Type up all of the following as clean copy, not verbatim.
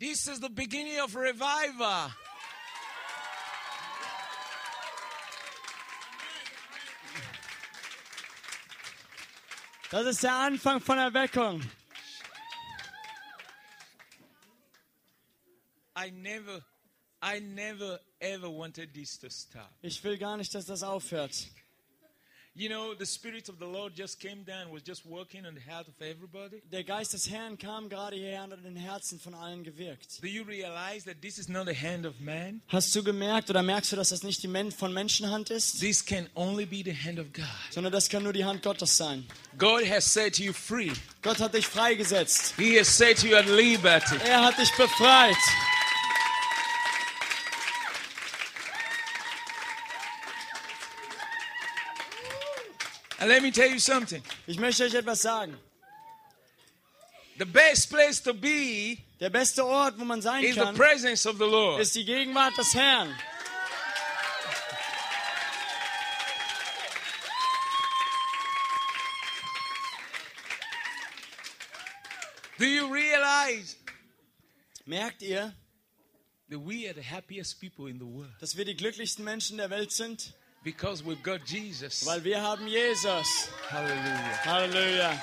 This is the beginning of revival. Das ist der Anfang von Erweckung. I never ever wanted this to stop. Ich will gar nicht, dass das aufhört. You know, the Spirit of the Lord just came down, was just working on the heart of everybody. Der Geist des Herrn kam gerade hierher und hat in den Herzen von allen gewirkt. Do you realize that this is not the hand of man? Hast du gemerkt oder merkst du, dass das nicht die von Menschenhand ist, This can only be the hand of God. sondern das kann nur die Hand Gottes sein. God has set you free. Gott hat dich freigesetzt. He has set you at liberty. Er hat dich befreit. And let me tell you something. Ich möchte euch etwas sagen. The best place to be Der beste Ort, wo man sein is the kann, presence of the Lord. ist die Gegenwart des Herrn. Do you realize Merkt ihr, that we are the happiest people in the world? dass wir die glücklichsten Menschen der Welt sind? Because we've got Jesus. Weil wir haben Jesus. Hallelujah. Halleluja.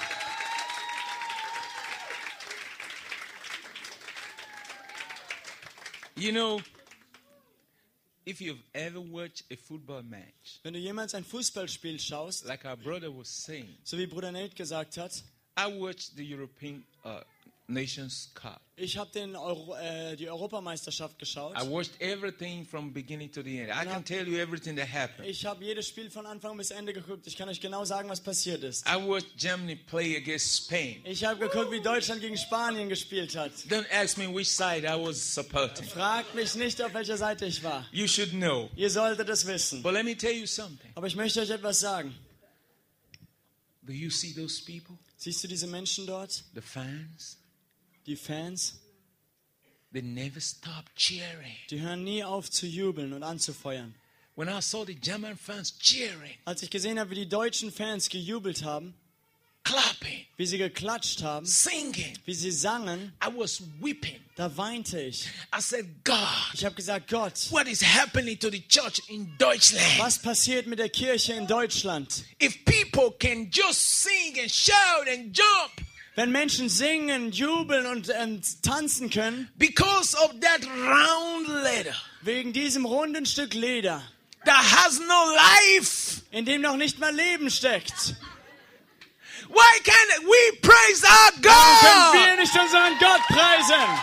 You know, if you've ever watched a football match, Wenn du jemals ein Fußballspiel schaust, like our brother was saying, so wie Bruder Nate gesagt hat, I watched the European Nations Cup. ich habe die Europameisterschaft geschaut. I watched everything from beginning to the end. I can tell you everything that happened. Ich habe jedes Spiel von Anfang bis Ende geguckt. Ich kann euch genau sagen, was passiert ist. I watched Germany play against Spain. Ich habe geguckt, wie Deutschland gegen Spanien gespielt hat. Don't ask me which side I was supporting. Fragt mich nicht, auf welcher Seite ich war. You should know. Ihr solltet es wissen. But let me tell you something. Aber ich möchte euch etwas sagen. Do you see those people? Siehst du diese Menschen dort? The fans? Die Fans? They never stop cheering. Die hören nie auf zu jubeln und anzufeuern. When I saw the German fans cheering, Als ich gesehen habe, wie die deutschen Fans gejubelt haben, clapping, wie sie geklatscht haben, singing, wie sie sangen, I was weeping. da weinte ich. I said, God, Ich habe gesagt, Gott, what is happening to the church in Deutschland? was passiert mit der Kirche in Deutschland? If people can just sing and shout and jump Wenn Menschen singen, jubeln und tanzen können, because of that round letter wegen diesem runden Stück Leder, that has no life, in dem noch nicht mal Leben steckt, why can't we praise our können God? wir nicht unseren Gott preisen?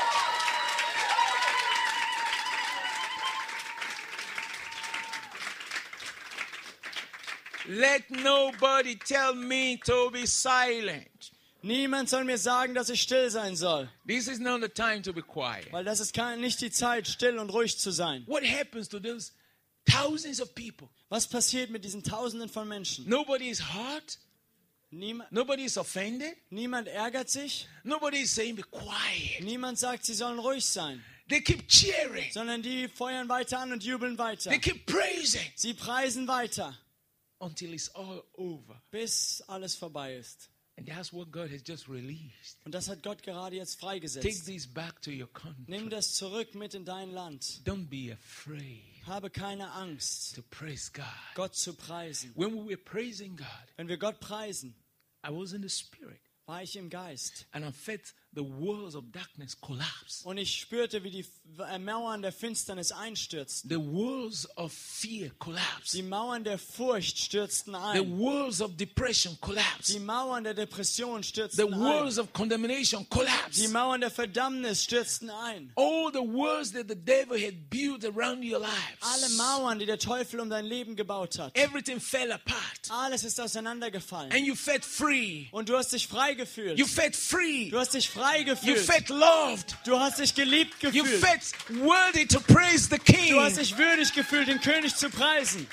Let nobody tell me to be silent. Niemand soll mir sagen, dass ich still sein soll, This is not the time to be quiet. weil das ist nicht die Zeit, still und ruhig zu sein. What happens to those thousands of people? Was passiert mit diesen Tausenden von Menschen? Nobody is hurt. Nobody is offended. Niemand ärgert sich, Nobody is saying be quiet. niemand sagt, sie sollen ruhig sein, They keep cheering. sondern die feuern weiter an und jubeln weiter. They keep praising Sie preisen weiter, until it's all over. bis alles vorbei ist. And that's what God has just released. Und das hat Gott gerade jetzt Take freigesetzt. this back to your country. Nimm das zurück mit in dein Land. Don't be afraid Habe keine Angst, to praise God. Gott zu preisen. When we were praising God, Wenn wir Gott preisen, I was in the spirit war ich im Geist. and I felt the walls of darkness collapse. Und ich spürte, wie die Mauern der Finsternis einstürzten. The walls of fear collapse. Die Mauern der Furcht stürzten The ein. walls of depression Die collapse. Mauern der Depression The stürzten ein. walls of condemnation Die collapse. Mauern der Verdammnis stürzten ein. All the walls that the devil had built around your Alle lives. Mauern, die der Teufel um dein Leben gebaut hat. Everything fell apart. Alles ist auseinandergefallen. And you felt free. Und du hast dich frei gefühlt. You felt free. Du hast dich frei You gefühlt. felt loved. Du hast dich geliebt You gefühlt. felt worthy to praise the King. Du hast dich würdig gefühlt, den König zu preisen.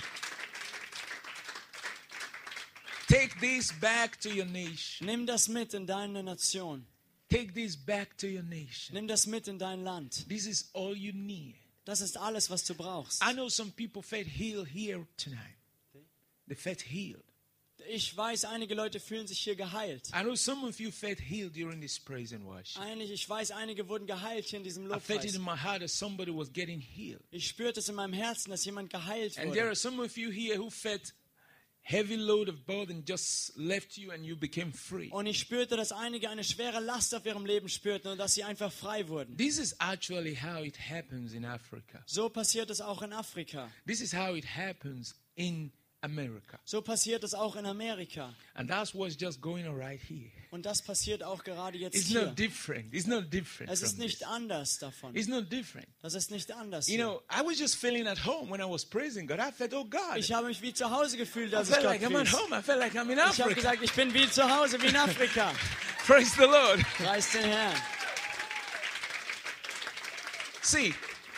Take this back to your nation. Nimm das mit in deine Nation. Take this back to your nation. Nimm das mit in dein Land. This is all you need. Das ist alles, was du brauchst. I know some people felt healed here tonight. They felt healed. Ich weiß, einige Leute fühlen sich hier geheilt. I know some of you felt healed during this praise and worship. Ich weiß, einige wurden geheilt hier in diesem I felt it Lobpreis. in my heart that somebody was getting healed. Ich spürte es in meinem Herzen, dass jemand geheilt And there wurde. are some of you here who felt heavy load of burden just left you and you became free. Und ich spürte, dass einige eine schwere Last auf ihrem Leben spürten und dass sie einfach frei wurden. This is actually how it happens in Africa. So passiert es auch in Afrika. This is how it happens in America. So passiert es auch in Amerika. And that's what's just going on right here. Und das passiert auch gerade jetzt It's hier. not different. It's not different. Es ist from nicht this. anders davon. It's not different. Das ist nicht anders. You hier. know, I was just feeling at home when I was praising God. I felt, oh God. Ich habe mich wie zu Hause gefühlt, I als ich felt Gott like I'm at pries. home. I felt like I'm in Ich habe Africa. gesagt, ich bin wie zu Hause, wie in Afrika. Praise the Lord. Preis den Herrn. See,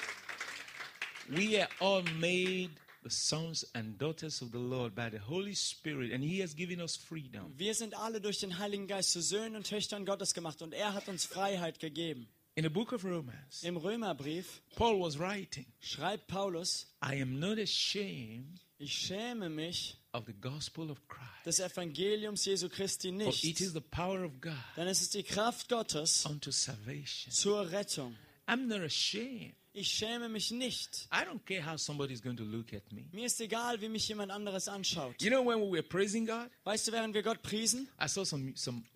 we are all made the sons and daughters of the Lord by the Holy Spirit, and He has given us freedom. Wir sind alle durch den Heiligen Geist zu Söhnen und Töchtern Gottes gemacht und er hat uns Freiheit gegeben. In the book of Romans, Im Römerbrief Paul was writing, schreibt Paulus, I am not ashamed ich schäme mich of the gospel of Christ, des Evangeliums Jesu Christi for it nicht, is the power of God denn es ist die Kraft Gottes unto salvation. zur Rettung. I'm not ashamed. Ich schäme mich nicht. I don't care how somebody's going to look at me. Mir ist egal, wie mich jemand anderes anschaut. You know, when we were praising God, Weißt du, während wir Gott priesen, I saw some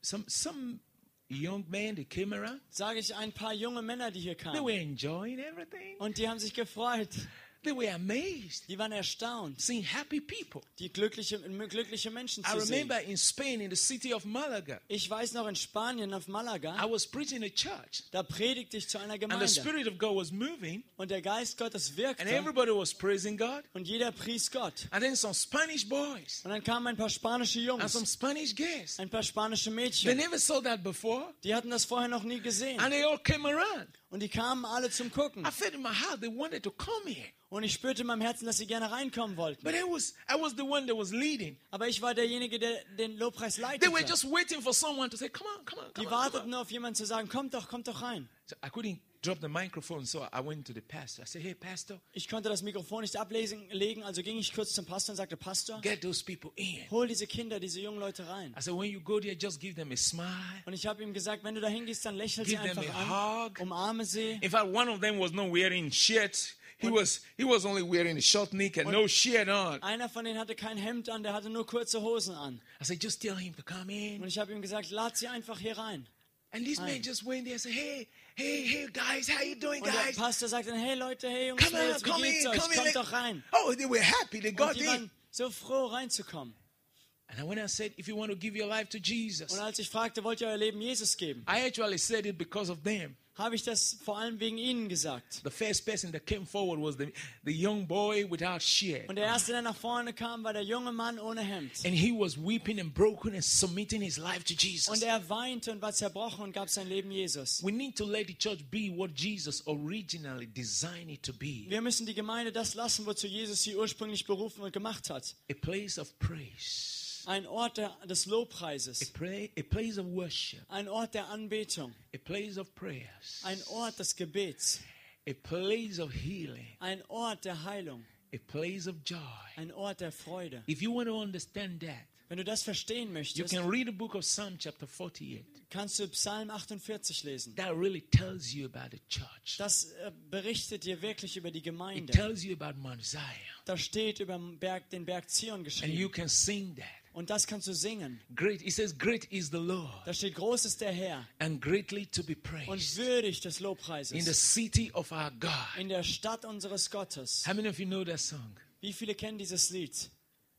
young men, they came around. sage ich ein paar junge Männer, die hier They were kamen. enjoying everything. Und die haben sich gefreut. They were amazed Die waren erstaunt, seeing happy people. die glückliche Menschen I zu sehen. remember in Spain, in the city of Malaga, Ich weiß noch, in Spanien auf I Malaga, was preaching a church, da predigte ich zu einer and the Gemeinde. Spirit of God was moving, Und der Geist Gottes and wirkte everybody was praising God. und jeder pries Gott. And then some Spanish boys Und dann kamen ein paar spanische and some Jungs, Spanish girls. ein paar spanische They Mädchen. never saw that before, Die hatten das vorher noch nie gesehen. and they all came around. Und die kamen alle zum Gucken. I felt in my heart they wanted to come here, Und ich spürte in meinem Herzen, dass sie gerne reinkommen wollten. but I was the one that was leading. Aber ich war derjenige, der den Lobpreis They were leitete. just waiting for someone to say, "Come on, come on, Die come on." Come warteten on. nur auf jemanden zu sagen, kommt doch rein. So I couldn't drop the microphone, so I went to the pastor. I said, "Hey, pastor, Ich konnte das Mikrofon nicht ablegen, also ging ich kurz zum Pastor und sagte, Pastor, get those people in." hol diese Kinder, diese jungen Leute rein. I said, "When you go there, just give them a smile." Und ich habe ihm gesagt, wenn du da hingehst, dann lächel sie Give them einfach a an, hug. umarme sie. In fact, one of them was not wearing shirt. He was only wearing a short neck and no shirt on. Einer von denen hatte kein Hemd an, der hatte nur kurze Hosen an. I said, "Just tell him to come in." Und ich habe ihm gesagt, lad sie einfach hier rein. And this man just went there and said, hey, guys, how you doing, Und der guys? Pastor sagte dann, hey Leute, hey Jungs, Come on, Mädels, come wie geht's in, euch? come Kommt in. doch rein. Oh, they were happy. They Und got die in. waren so froh, reinzukommen. And when I said, if you want to give your life to Jesus, Und als ich fragte, wollt ihr euer Leben Jesus geben, I actually said it because of them. habe ich das vor allem wegen ihnen gesagt. The first person that came forward was the young boy without shirt. Und der Erste, der nach vorne kam, war der junge Mann ohne Hemd. And he was weeping and broken and submitting his life to Und Jesus. er weinte und war zerbrochen und gab sein Leben Jesus. We need to let the church be what Jesus originally designed it to be. Wir müssen die Gemeinde das lassen, wozu Jesus sie ursprünglich berufen und gemacht hat. A place of praise. Ein Ort des Lobpreises. A place of worship. Ein Ort der Anbetung. A place of prayers. Ein Ort des Gebets. A place of healing. Ein Ort der Heilung. A place of joy. Ein Ort der Freude. If you want to understand that, Wenn du das verstehen you möchtest, can read the book of Psalm chapter 48. kannst du Psalm 48 lesen. That really tells you about the church. Das berichtet dir wirklich über die It Gemeinde. tells you about Mount Zion. Da steht über den Berg Zion And you geschrieben. can sing that. Und das kannst du singen. Great. It says, great is the Lord Da steht, groß ist der Herr and greatly to be und praised würdig des in the Lobpreises. city of our God. In der Stadt unseres Gottes. How many of you know that song? Wie viele kennen dieses Lied?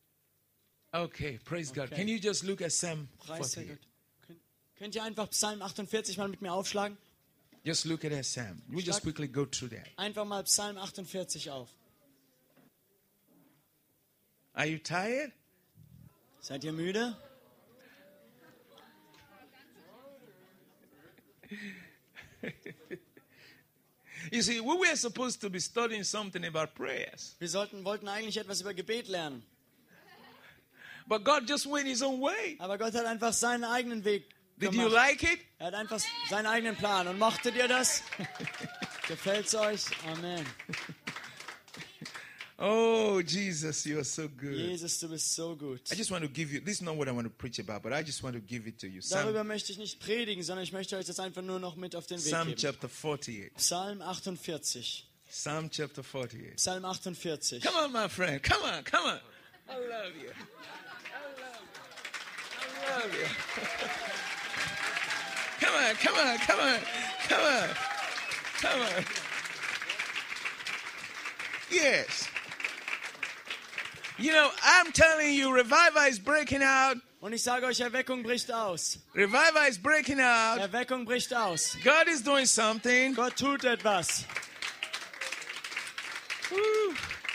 Okay, praise God. Okay. Can you just look at Psalm Preis sei 48? Gott. Könnt ihr einfach Psalm 48 mal mit mir aufschlagen? Just look at that Psalm. We just quickly go through that. Einfach mal Psalm 48 auf. Are you tired? Seid ihr müde? You see, we were supposed to be studying something about prayers. Wir wollten eigentlich etwas über Gebet lernen. But God just went his own way. Aber Gott hat einfach seinen eigenen Weg Did you gemacht. like it? Er hat einfach seinen eigenen Plan. Und mochtet ihr das? Gefällt's euch? Amen. Oh, Jesus, you are so good. Jesus, du bist so gut. I just want to give you, this is not what I want to preach about, but I just want to give it to you. Darüber möchte ich nicht predigen, sondern ich möchte euch das einfach nur noch mit auf den Weg Psalm geben. chapter 48. Psalm 48. Psalm chapter 48. Psalm 48. Come on, my friend. Come on, come on. I love you. I love you. Come on, come on, come on, come on, come on. Yes. You know, I'm telling you, revival is breaking out. Und ich sage euch, Erweckung bricht aus. Revival is breaking out. Erweckung bricht aus. God is doing something. Gott tut etwas. Woo.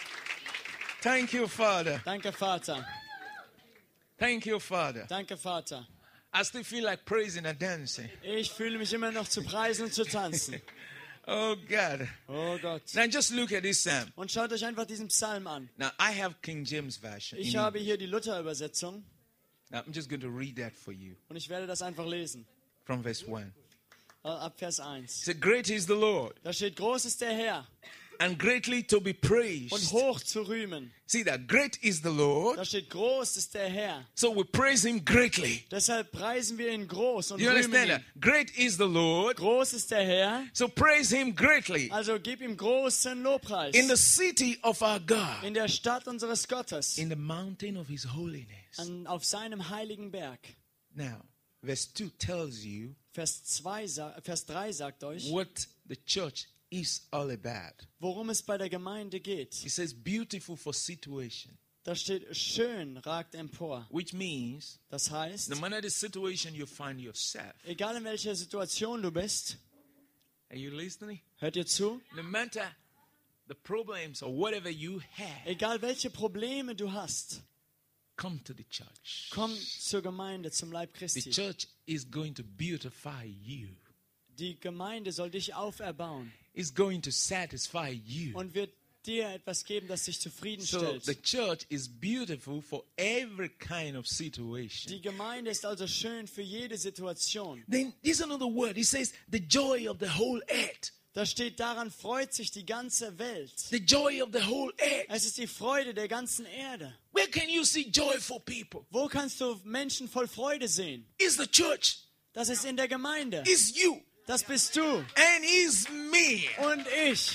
Thank you, Father. Danke, Vater. Thank you, Father. Danke, Vater. I still feel like praising and dancing. Ich fühle mich immer noch zu preisen und zu tanzen. Oh, God. Oh Gott. Now just look at this psalm. Und schaut euch einfach diesen Psalm an. Now, I have King James Version. Ich habe hier die Luther-Übersetzung Now, I'm just going to read that for you und ich werde das einfach lesen. from verse 1. Ab Vers 1. It says, great is the Lord, Da steht, groß ist der Herr and greatly to be und praised. hoch zu rühmen. See that? Great is the Lord. Da steht, groß ist der Herr. So we praise him greatly. Deshalb preisen wir ihn groß und You rühmen understand that? ihn. Great is the Lord. Groß ist der Herr, So praise him greatly. also gib ihm großen Lobpreis. In the city of our God, In der Stadt unseres Gottes, in the mountain of his holiness. auf seinem heiligen Berg. Now, verse 2 tells you Vers 3 sagt euch, what the church is all about. worum es bei der Gemeinde geht. It says beautiful for situation, Da steht, schön ragt empor. which means Das heißt, no matter the situation you find yourself, egal in welcher Situation du bist, are you listening? hört ihr zu? No matter the problems or whatever you have, Egal welche Probleme du hast, come to the church. komm zur Gemeinde, zum Leib The Christi. church is going to beautify you. Die Gemeinde soll dich auferbauen It's going to satisfy you. und wird dir etwas geben, das dich So zufriedenstellt. the church is beautiful for every kind of situation. Die Gemeinde ist also schön für jede Situation. Then there's another word. It says the joy of the whole earth. Da steht, daran freut sich die ganze Welt. The joy of the whole earth. Es ist die Freude der ganzen Erde. Where can you see joyful people? Wo kannst du Menschen voll Freude sehen? It's the church. Das ist in der Gemeinde. It's you. Das bist du And it's me. und ich.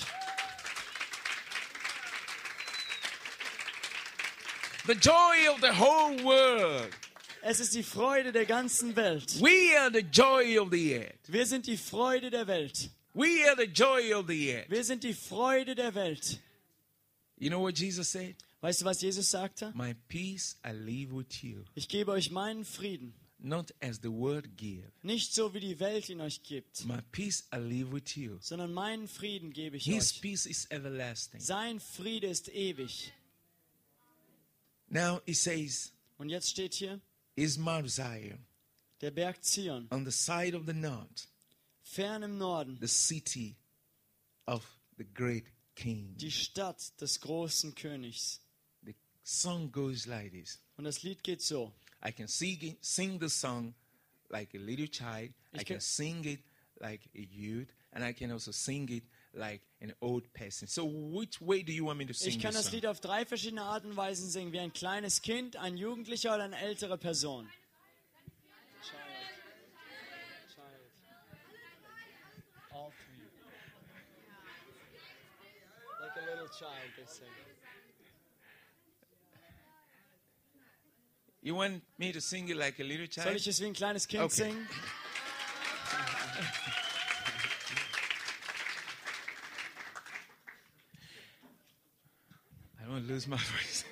The joy of the whole world. Es ist die Freude der ganzen Welt. We are the joy of the earth. Wir sind die Freude der Welt. We are the joy of the earth. Wir sind die Freude der Welt. You know what Jesus said? Weißt du, was Jesus sagte? My peace I leave with you. Ich gebe euch meinen Frieden. Not as the world give. Nicht so, wie die Welt ihn euch gibt, My peace I leave with you. sondern meinen Frieden gebe ich His euch. peace is everlasting. Sein Friede ist ewig. Now it says, Und jetzt steht hier, is Mount Zion der Berg Zion, on the side of the north, fern im Norden, the city of the great king. die Stadt des großen Königs. The song goes like this. Und das Lied geht so. I can sing the song like a little child. I can sing it like a youth. And I can also sing it like an old person. So which way do you want me to sing Ich kann this das song? Lied auf 3 verschiedene Arten und Weisen singen, wie ein kleines Kind, ein Jugendlicher oder eine ältere Person. All three. Like a little child, they sing. You want me to sing it like a little Soll child? ich es wie ein kleines Kind Okay. singen? I don't want to lose my voice.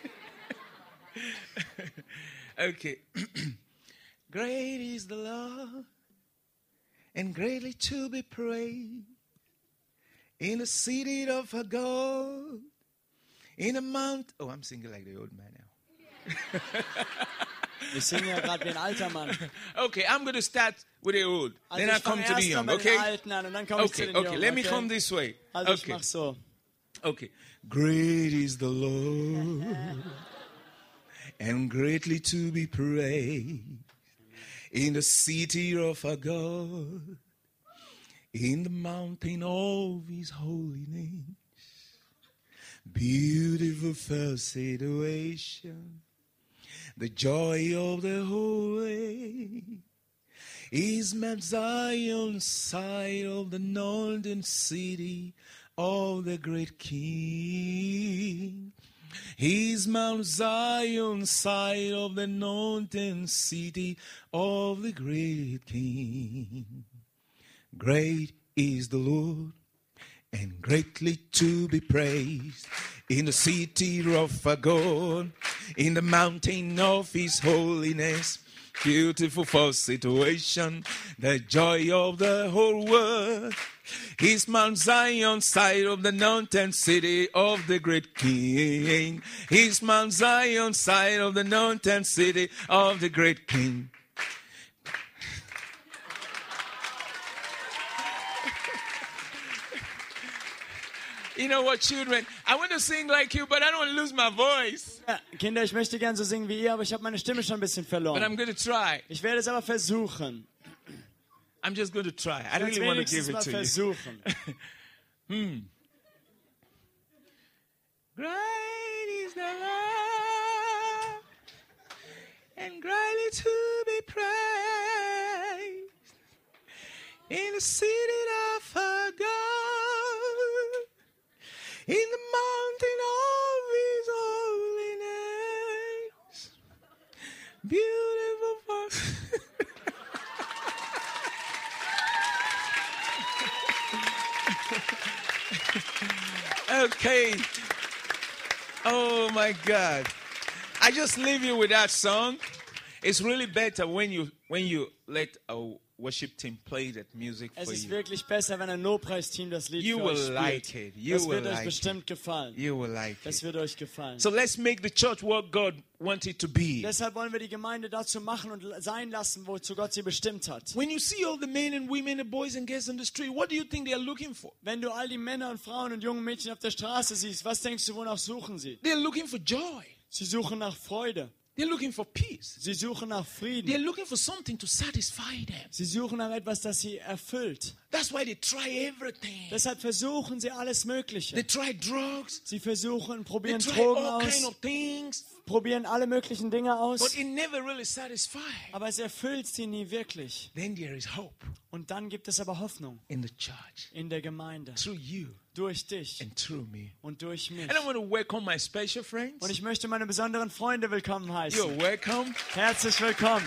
Okay. Great is the Lord, and greatly to be praised. In the city of our God, in the mount. Oh, I'm singing like the old man now. Ich singe ja gerade wie ein alter Mann. Okay, I'm going to start with the old. Also Then I ich come fange to the erst young. mal mit den Okay? Alten an und dann komme ich zu Okay, den okay. Jungen. Let me okay? come this way. Also ich Okay. mach so. Okay. Great is the Lord, and greatly to be praised. In the city of our God, in the mountain of his holiness. Beautiful first situation, the joy of the whole way is Mount Zion, side of the northern city of the great King. He's Mount Zion, side of the northern city of the great King. Great is the Lord, and greatly to be praised in the city of our God, in the mountain of His holiness. Beautiful for situation, the joy of the whole world. He's Mount Zion, side of the northern city of the great King. He's Mount Zion, side of the northern city of the great King. You know what, children? I want to sing like you, but I don't want to lose my voice. Ja, Kinder, ich möchte gern so singen wie ihr, aber ich habe meine Stimme schon ein bisschen But verloren. I'm going to try. Ich werde es aber versuchen. I'm just going to try. I Ich really werde want to wenigstens give mal it to you. versuchen. Great is the Lord, and greatly to be praised in the city of our God, in the mountain of His holiness. Beautiful for Okay. Oh my God. I just leave you with that song. It's really better when you let a worship team play that music Es for ist you. wirklich besser, wenn ein Lobpreisteam das Lied You für euch will spielt. like it. You Das will wird euch like it. bestimmt gefallen. You will like Das it. wird euch gefallen. So let's make the church what God wanted it to be. Deshalb wollen wir die Gemeinde dazu machen und sein lassen, wozu Gott sie bestimmt hat. When you see all the men and women and boys and girls on the street, what do you think they are looking for? Wenn du all die Männer und Frauen und jungen Mädchen auf der Straße siehst, was denkst du, wonach suchen sie? They're looking for joy. Sie suchen nach Freude. They're looking for peace. Sie suchen nach They're Frieden. looking for something to satisfy them. Sie suchen nach etwas, das sie erfüllt. That's why they try everything. Deshalb versuchen sie alles They Mögliche. try drugs. Sie versuchen, They probieren try Drogen all kind aus, of things. probieren alle möglichen Dinge But aus, it never really satisfies. aber es erfüllt sie nie wirklich. Then there is hope Und dann gibt es aber Hoffnung in the church in der Gemeinde. through you Durch dich and through me. und durch mich. And I want to welcome my special friends. Und ich möchte meine besonderen Freunde willkommen heißen. You're welcome. Herzlich willkommen.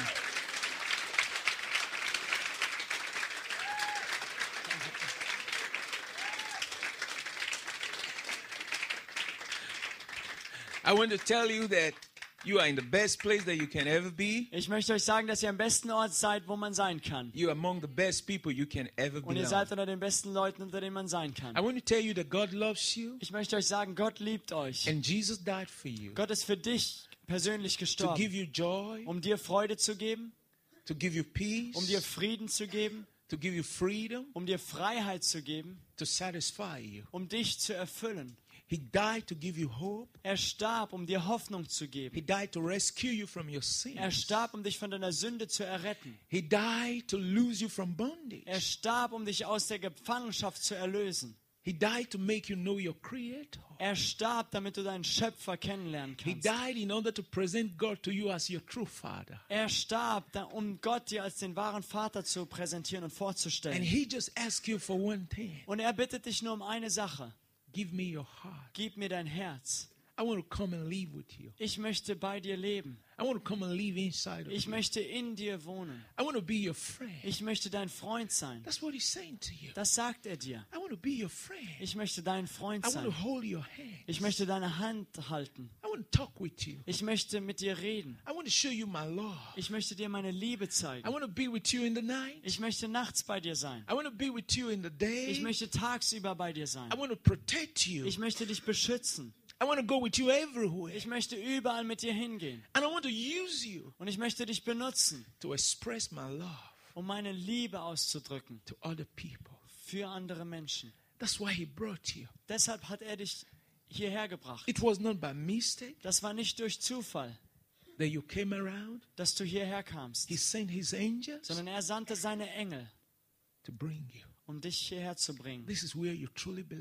I want to tell you that you are in the best place that you can ever be. Ich möchte euch sagen, dass ihr am besten Ort seid, wo man sein kann. You're among the best people you can ever Und ihr belong. seid unter den besten Leuten, unter denen man sein kann. I want to tell you that God loves you Ich möchte euch sagen, Gott liebt euch. and Jesus died for you Gott ist für dich persönlich to gestorben, give you joy, um dir Freude zu geben, to give you peace, um dir Frieden zu geben, to give you freedom, um dir Freiheit zu geben, to satisfy you. um dich zu erfüllen. He died to give you hope. Er starb, um dir Hoffnung zu He geben. died to rescue you from your Er sins. starb, um dich von deiner Sünde zu erretten. He died to lose you from bondage. Er starb, um dich aus der Gefangenschaft zu erlösen. He died to make you know your Creator. Er starb, damit du deinen Schöpfer kennenlernen He kannst. died in order to present God to you as your true Father. Er starb, um Gott dir als den wahren Vater zu präsentieren und And vorzustellen. He just asked you for one thing. Und er bittet dich nur um eine Sache. Give me your heart. Gib mir dein Herz. I want to come and live with you. Ich möchte bei dir leben. I want to come and live inside of Ich you. möchte in dir wohnen. I want to be your friend. Ich möchte dein Freund sein. That's what He's saying to you. Das sagt er dir. I want to be your friend. Ich möchte dein Freund I want to sein. hold your hand. Ich möchte deine Hand halten. I want to talk with you. Ich möchte mit dir reden. I want to show you my love. Ich möchte dir meine Liebe I zeigen. want to be with you in the night. Ich möchte nachts bei dir sein. I want to be with you in the day. Ich möchte tagsüber bei dir sein. I want to protect you. Ich möchte dich beschützen. I want to go with you everywhere. Ich möchte überall mit dir hingehen. And I want to use you Und ich möchte dich benutzen, to express my love um meine Liebe auszudrücken to other people. für andere Menschen. That's why He brought you. Deshalb hat er dich hierher gebracht. It was not by mistake Das war nicht durch Zufall, that you came around. dass du hierher kamst, He sent His angels sondern er sandte seine Engel, to bring you. um dich hierher zu bringen. This is where you truly belong.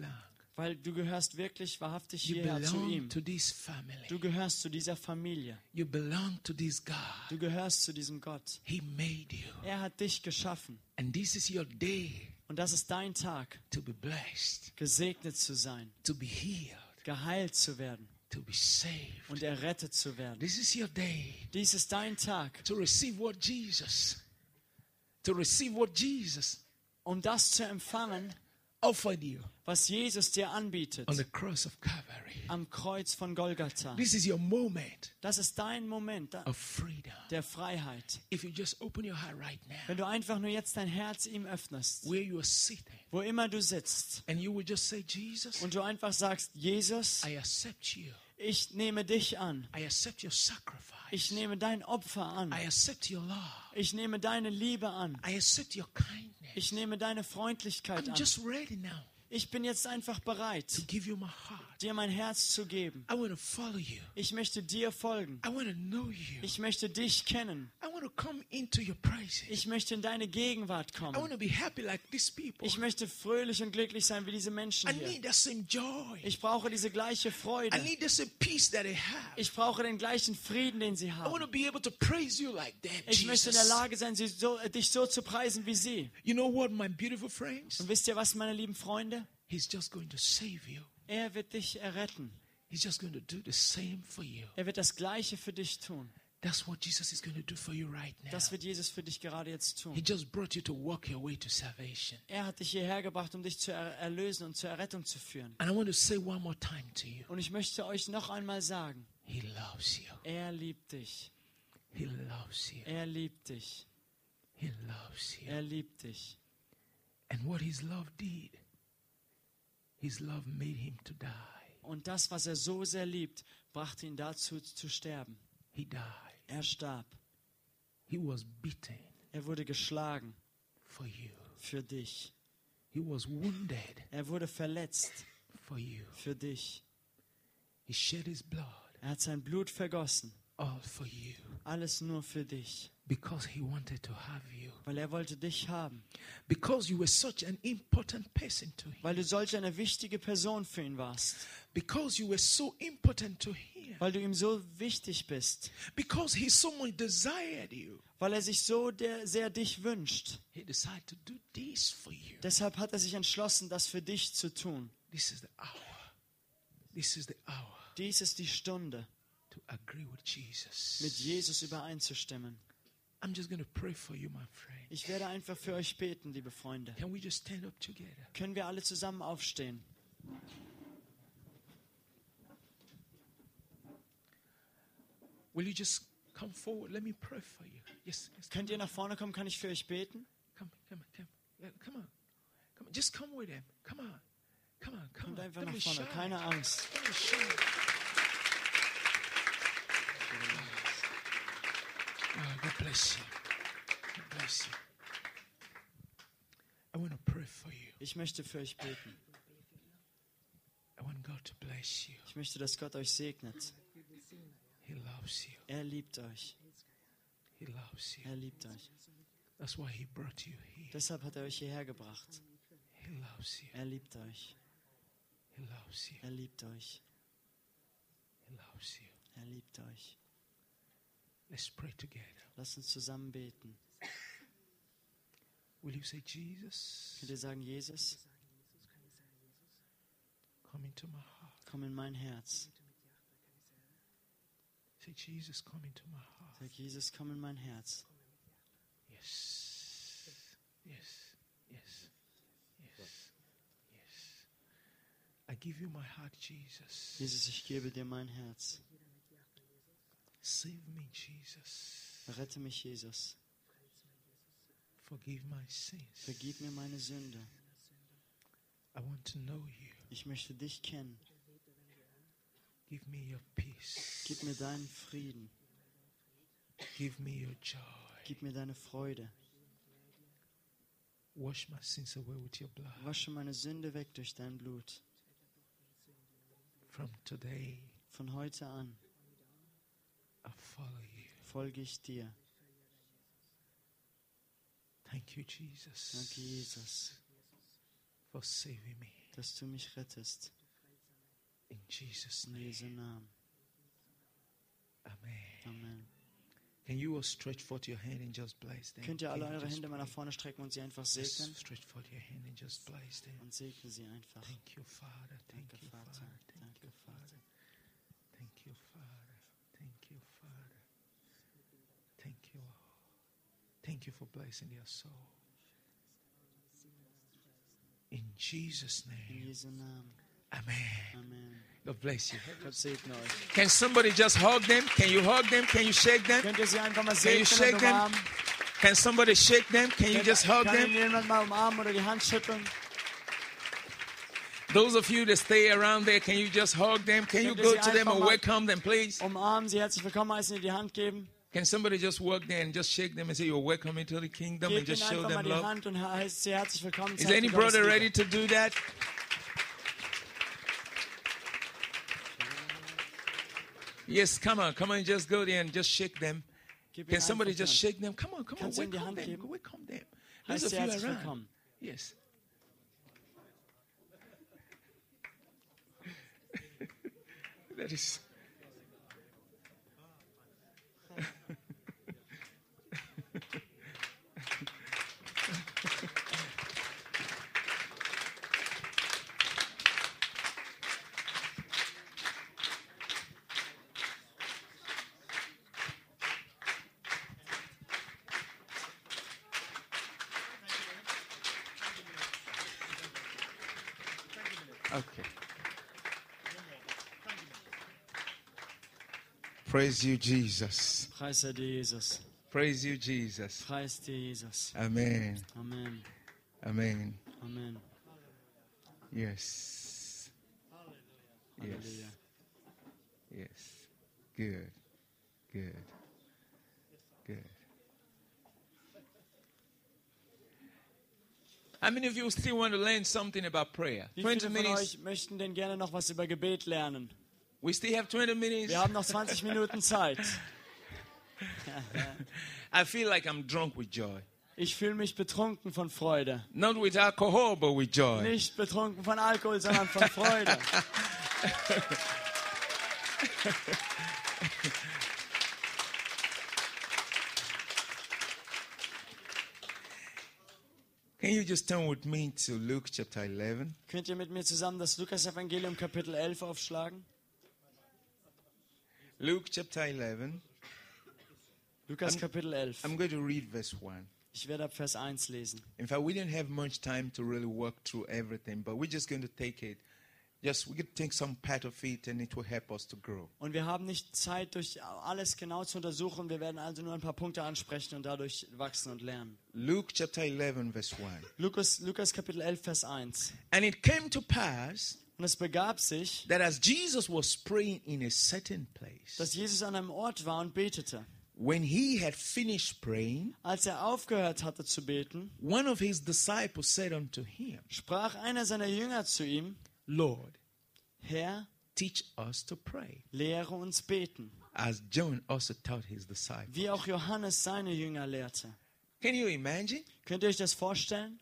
Weil du gehörst wirklich wahrhaftig You hierher zu belong ihm. to this family. Du gehörst zu dieser Familie. You belong to this God. Du gehörst zu diesem Gott. He made you. Er hat dich geschaffen. And this is your day Und das ist dein Tag, to be blessed, gesegnet zu sein, to be healed, geheilt zu werden to be saved. und errettet zu werden. This is your day Dies ist dein Tag, to receive what Jesus um das zu empfangen, offered you was Jesus dir anbietet, on the cross of Calvary. am Kreuz von Golgatha. This is your moment Das ist dein Moment of freedom. der Freiheit. If you just open your heart right Wenn now, du einfach nur jetzt dein Herz ihm öffnest, where you are sitting, wo immer du sitzt, and you will just say, Jesus, und du einfach sagst, Jesus, I accept you. ich nehme dich an. I accept your sacrifice. Ich nehme dein Opfer an. I accept your love. Ich nehme deine Liebe an. I accept your kindness. Ich nehme deine Freundlichkeit I'm an. just ready now Ich bin jetzt einfach to bereit, give you my heart. dir mein Herz zu geben. I want to follow you. Ich möchte dir folgen. I want to know you. Ich möchte dich kennen. I want to come into your presence. Ich möchte in deine Gegenwart I want kommen. to be happy like these people. Ich möchte fröhlich und glücklich sein wie diese Menschen I hier. need that same joy. Ich brauche diese gleiche I Freude. need the same peace that they have. Ich brauche den gleichen Frieden, den sie I want haben. to be able to praise you like them, Ich möchte in der Jesus. Lage sein, dich so zu preisen wie sie. You know what, my beautiful friends? Und wisst ihr was, meine lieben Freunde? He's just going to save you. Er wird dich erretten. He's just going to do the same for you. Er wird das Gleiche für dich tun. That's what Jesus is going to do for you right now. Das wird Jesus für dich gerade jetzt He tun. just brought you to walk your way to salvation. Er hat dich hierher gebracht, um dich zu erlösen und zur Errettung zu führen. And I want to say one more time to you. Und ich möchte euch noch einmal sagen, He loves you. er liebt dich. He loves you. Er liebt dich. He loves you. Er liebt dich. And what his love did, his love made him to die. Und das, was er so sehr liebt, brachte ihn dazu zu sterben. He died. Er starb. He was beaten Er wurde geschlagen for you. für dich. He was wounded Er wurde verletzt for you. für dich. He shed his blood Er hat sein Blut vergossen. all for you Alles nur für dich. because he wanted to have you. Weil er wollte dich haben. Because you were such an important person to him. Weil du solch eine wichtige Person für ihn warst. Because you were so important to him. Weil du ihm so wichtig bist. Because he so much desired you. Weil er sich so sehr dich wünscht. He decided to do this for you. Deshalb hat er sich entschlossen, das für dich zu tun. This is the hour. This is the hour Dies ist die Stunde, to agree with Jesus. mit Jesus übereinzustimmen. I'm just going to pray for you, my friend. Ich werde einfach für euch beten, liebe Freunde. Can we just stand up together? Können wir alle zusammen aufstehen? Will you just come forward? Let me pray for you. Yes, yes. Könnt ihr nach vorne kommen? Kann ich für euch beten? Come, come, come. Yeah, come on. Come on. Just come with them. Come on. Come on, come Kommt on. einfach Don't nach be vorne, shy. keine Angst. Don't be shy. Oh, God bless you. God bless you. I want to pray for you. Ich möchte für euch beten. I want God to bless you. Ich möchte, dass Gott euch segnet. He loves you. Er liebt euch. He loves you. Er liebt euch. That's why he brought you here. Deshalb hat er euch hierher gebracht. He loves you. Er liebt euch. He loves you. Er liebt euch. He loves you. Er liebt euch. Let's pray together. Lasst uns zusammen beten. Will you say, Jesus, Könnt ihr sagen, Jesus, come into my heart? komm in mein Herz. Say, Jesus, come into my heart. Sag, Jesus, komm in mein Herz. Yes. Yes. Yes. Yes. Yes. I give you my heart, Jesus. Jesus, ich gebe dir mein Herz. Save me, Jesus. Rette mich, Jesus. Forgive my sins. Vergib mir meine Sünde. I want to know you. Ich möchte dich kennen. Give me your peace. Gib mir deinen Frieden. Give me your joy. Gib mir deine Freude. Wash my sins away with your blood. Wasche meine Sünde weg durch dein Blut. From today, Von heute an I follow you. folge ich dir. Thank you, Jesus, Danke, Jesus, for saving me. dass du mich rettest. In Jesus' In name. Jesu Namen. Amen. Amen. Can you all stretch forth your hand and just bless them? Könnt ihr alle Can you eure just Hände mal nach pray? vorne strecken und sie einfach Just segnen? stretch forth your hand and just bless them. Und segne sie einfach. Thank you, Father. Thank Danke, you, Vater. Father. Thank Danke, you, Vater. Father. Thank you, Father. Thank you, Father. Thank you, Lord. Thank you for blessing their soul. In Jesus' In name. Jesu Namen. Amen. Amen. God bless you. Gott segne euch. Can somebody just hug them? Can you hug them? Can you shake them? Könnt ihr sie einfach mal Can you segnen shake und them? umarmen? Can somebody shake them? Can you just hug Kann them? ihn jemand mal umarmen oder die Hand schütteln? Those of you that stay around there, can you just hug them? Can you Könnt ihr go sie to them einfach and mal welcome them, please? Umarmen sie, herzlich willkommen heißen, ihr die Hand geben. Can somebody just walk there and just shake them and say, you're welcome into the kingdom, and Gebt just ihnen show einfach mal them die love? Hand und heißt sie herzlich willkommen. Is Zeigt any ihr Gottes brother Liebe. ready to do that? Yes, come on, just go there and just shake them. Gib Can ihnen somebody einfach just die shake them? Come on, Kannst du ihnen die welcome Hand them, geben? welcome them. Hand. Those Heißt of sie you herzlich around. willkommen. Yes. That is. Okay. Praise you, Jesus. Preis dir Jesus. Praise you, Jesus. Preis dir Jesus. Amen. Amen. Amen. Amen. Yes. Yes. Halleluja. Yes. Good. Good. Good. How many of you still want to learn something about prayer? Wie 20 viele von minutes. euch möchten denn gerne noch was über Gebet lernen? We still have 20 minutes. Wir haben noch 20 Minuten Zeit. I feel like I'm drunk with joy. Ich fühle mich betrunken von Freude. Not with alcohol, but with joy. Nicht betrunken von Alkohol, sondern von Freude. Can you just turn with me to Luke chapter 11? Könnt ihr mit mir zusammen das Lukas-Evangelium Kapitel 11 aufschlagen? Luke chapter 11. Lukas Kapitel 11. I'm going to read verse 1. Ich werde ab Vers 1 lesen. In fact, we didn't have much time to really work through everything, but we're just going to take it. We could take some part of it and it will help us to grow. Und wir haben nicht Zeit, durch alles genau zu untersuchen. Wir werden also nur ein paar Punkte ansprechen und dadurch wachsen und lernen. Luke chapter 11 verse 1. Lukas Kapitel 11, Vers 1. And it came to pass Und es begab sich, that as Jesus was praying in a certain place, dass Jesus an einem Ort war und betete. when he had finished praying, Als aufgehört hatte zu beten, one of his disciples said unto him, sprach einer seiner Jünger zu ihm, Lord, Herr, teach us to pray, lehre uns beten, as John also taught his disciples. wie auch Johannes seine Jünger lehrte. Can you imagine? Könnt ihr euch das vorstellen?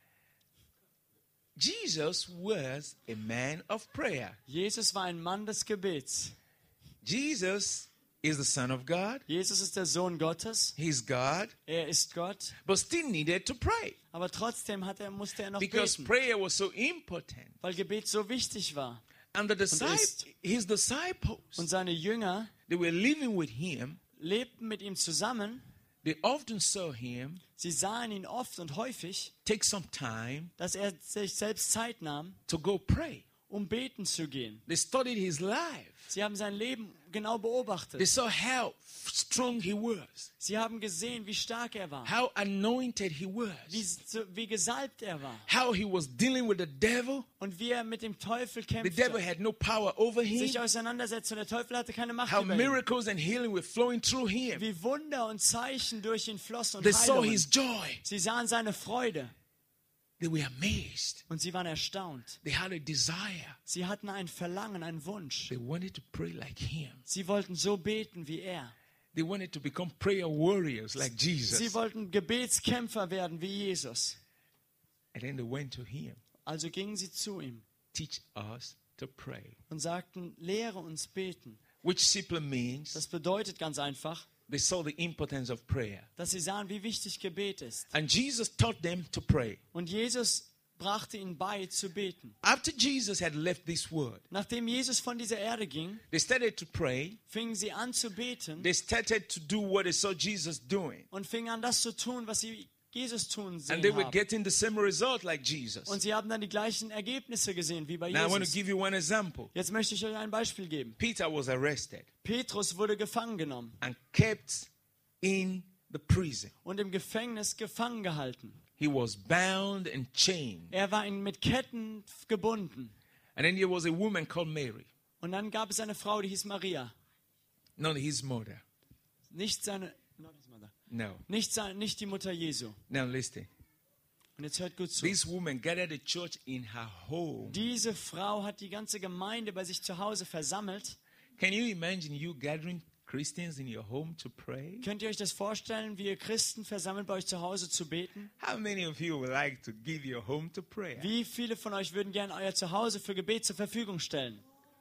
Jesus was a man of prayer. Jesus war ein Mann des Gebets. Jesus is the Son of God. Jesus ist der Sohn Gottes. He's God, Er ist Gott. but still needed to pray Aber trotzdem musste er noch because beten, prayer was so important. weil Gebet so wichtig war. And ist. his disciples, Und seine Jünger they were living with him. lebten mit ihm zusammen. They often saw him Sie sahen ihn oft und häufig, take some time dass er sich selbst Zeit nahm, to go pray. um beten zu gehen. They studied his life. Sie haben sein Leben genau They beobachtet. saw how strong he was, Sie haben gesehen, wie stark er war, how anointed he was, wie gesalbt er war how he was dealing with the devil. und wie er mit dem Teufel The devil kämpfte, had no power over him. sich auseinandersetzte und der Teufel hatte keine Macht How über ihn. miracles and healing were flowing through him. Wie Wunder und Zeichen durch ihn flossen und They saw Heilungen. his joy. Sie sahen seine Freude They were amazed. und sie waren erstaunt. They had a desire. Sie hatten ein Verlangen, einen Wunsch. They wanted to pray like him. Sie wollten so beten wie er. They wanted to become prayer warriors like Jesus. Sie wollten Gebetskämpfer werden wie Jesus. And then they went to him. Also gingen sie zu ihm teach us to pray. und sagten, lehre uns beten. Which simply means Das bedeutet ganz einfach, they saw the importance of prayer. dass sie sahen, wie wichtig Gebet ist. And Jesus taught them to pray. Und Jesus brachte ihnen bei, zu beten. After Jesus had left this world, Nachdem Jesus von dieser Erde ging, they started to pray. fingen sie an zu beten They started to do what they saw Jesus doing. und fingen an, das zu tun, was sie Jesus tun And they sehen were haben. getting the same result like Jesus. Und sie haben dann die gleichen Ergebnisse gesehen wie bei Now I want to Jesus. give you one example. Jetzt möchte ich euch ein Beispiel geben. Peter was arrested Petrus wurde gefangen genommen and kept in the prison. und im Gefängnis gefangen gehalten. He was bound and chained. Er war mit Ketten gebunden. And then there was a woman called Mary, Und dann gab es eine Frau, die hieß Maria. not his mother. Nicht seine, not his mother. No. Nicht die Mutter Jesu. Now listen. Und jetzt hört gut zu. This woman gathered a church in her home. Diese Frau hat die ganze Gemeinde bei sich zu Hause versammelt. Can you imagine you gathering Christians in your home to pray? Könnt ihr euch das vorstellen, wie ihr Christen versammelt bei euch zu Hause zu beten? How many of you would like to give your home to prayer? Wie viele von euch würden gerne euer Zuhause für Gebet zur Verfügung stellen?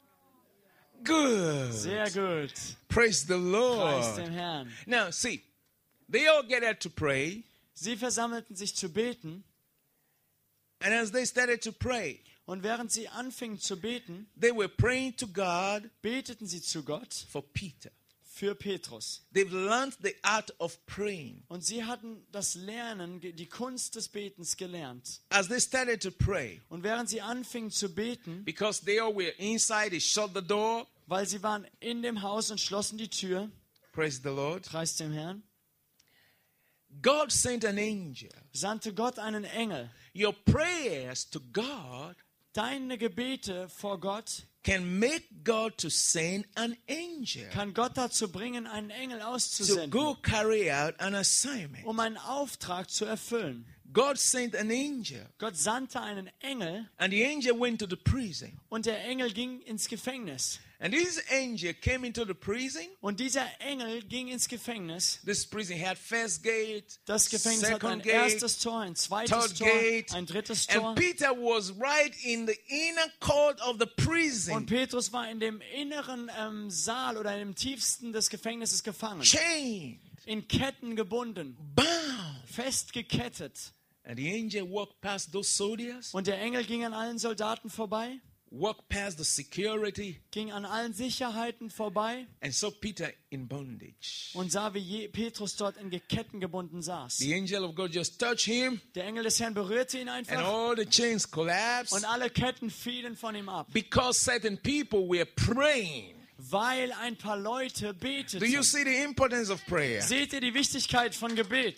Good. Sehr gut. Praise the Preis Lord. dem Herrn. Now, see, they all gathered to pray, Sie versammelten sich zu beten and as they started to pray, und während sie anfingen zu beten, they were praying to God beteten sie zu Gott for Peter. für Petrus. They've learned the art of praying. Und sie hatten das Lernen, die Kunst des Betens gelernt. As they started to pray, Und während sie anfingen zu beten, because they all were inside, they shut the door. weil sie waren in dem Haus und schlossen die Tür, Praise the Lord. preis dem Herrn, God sent an angel. sandte Gott einen Engel. Your prayers to God Deine Gebete vor Gott can make God to send an angel kann Gott dazu bringen, einen Engel to auszusenden, go carry out an assignment. um einen Auftrag zu erfüllen. God sent an angel, Gott sandte einen Engel and the angel went to the prison. und der Engel ging ins Gefängnis. And this angel came into the prison. Und dieser Engel ging ins Gefängnis. This prison had first gate, Das Gefängnis hat ein second gate, erstes Tor, ein zweites third Tor, gate, ein drittes Tor. and Peter was right in the inner court of the Und prison, Petrus war in dem inneren Saal oder im tiefsten des Gefängnisses gefangen. chained, In Ketten gebunden, bound. festgekettet. And the angel walked past those soldiers, Und der Engel ging an allen Soldaten vorbei, walked past the security, ging an allen Sicherheiten vorbei and saw Peter in bondage. und sah, wie Petrus dort in Ketten gebunden saß. The angel of God just touched him, Der Engel des Herrn berührte ihn and einfach all the chains collapsed und alle Ketten fielen von ihm ab, because certain people were praying. weil ein paar Leute Do you beteten. see the importance of prayer? Seht ihr die Wichtigkeit von Gebet?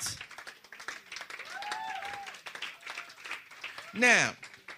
Now,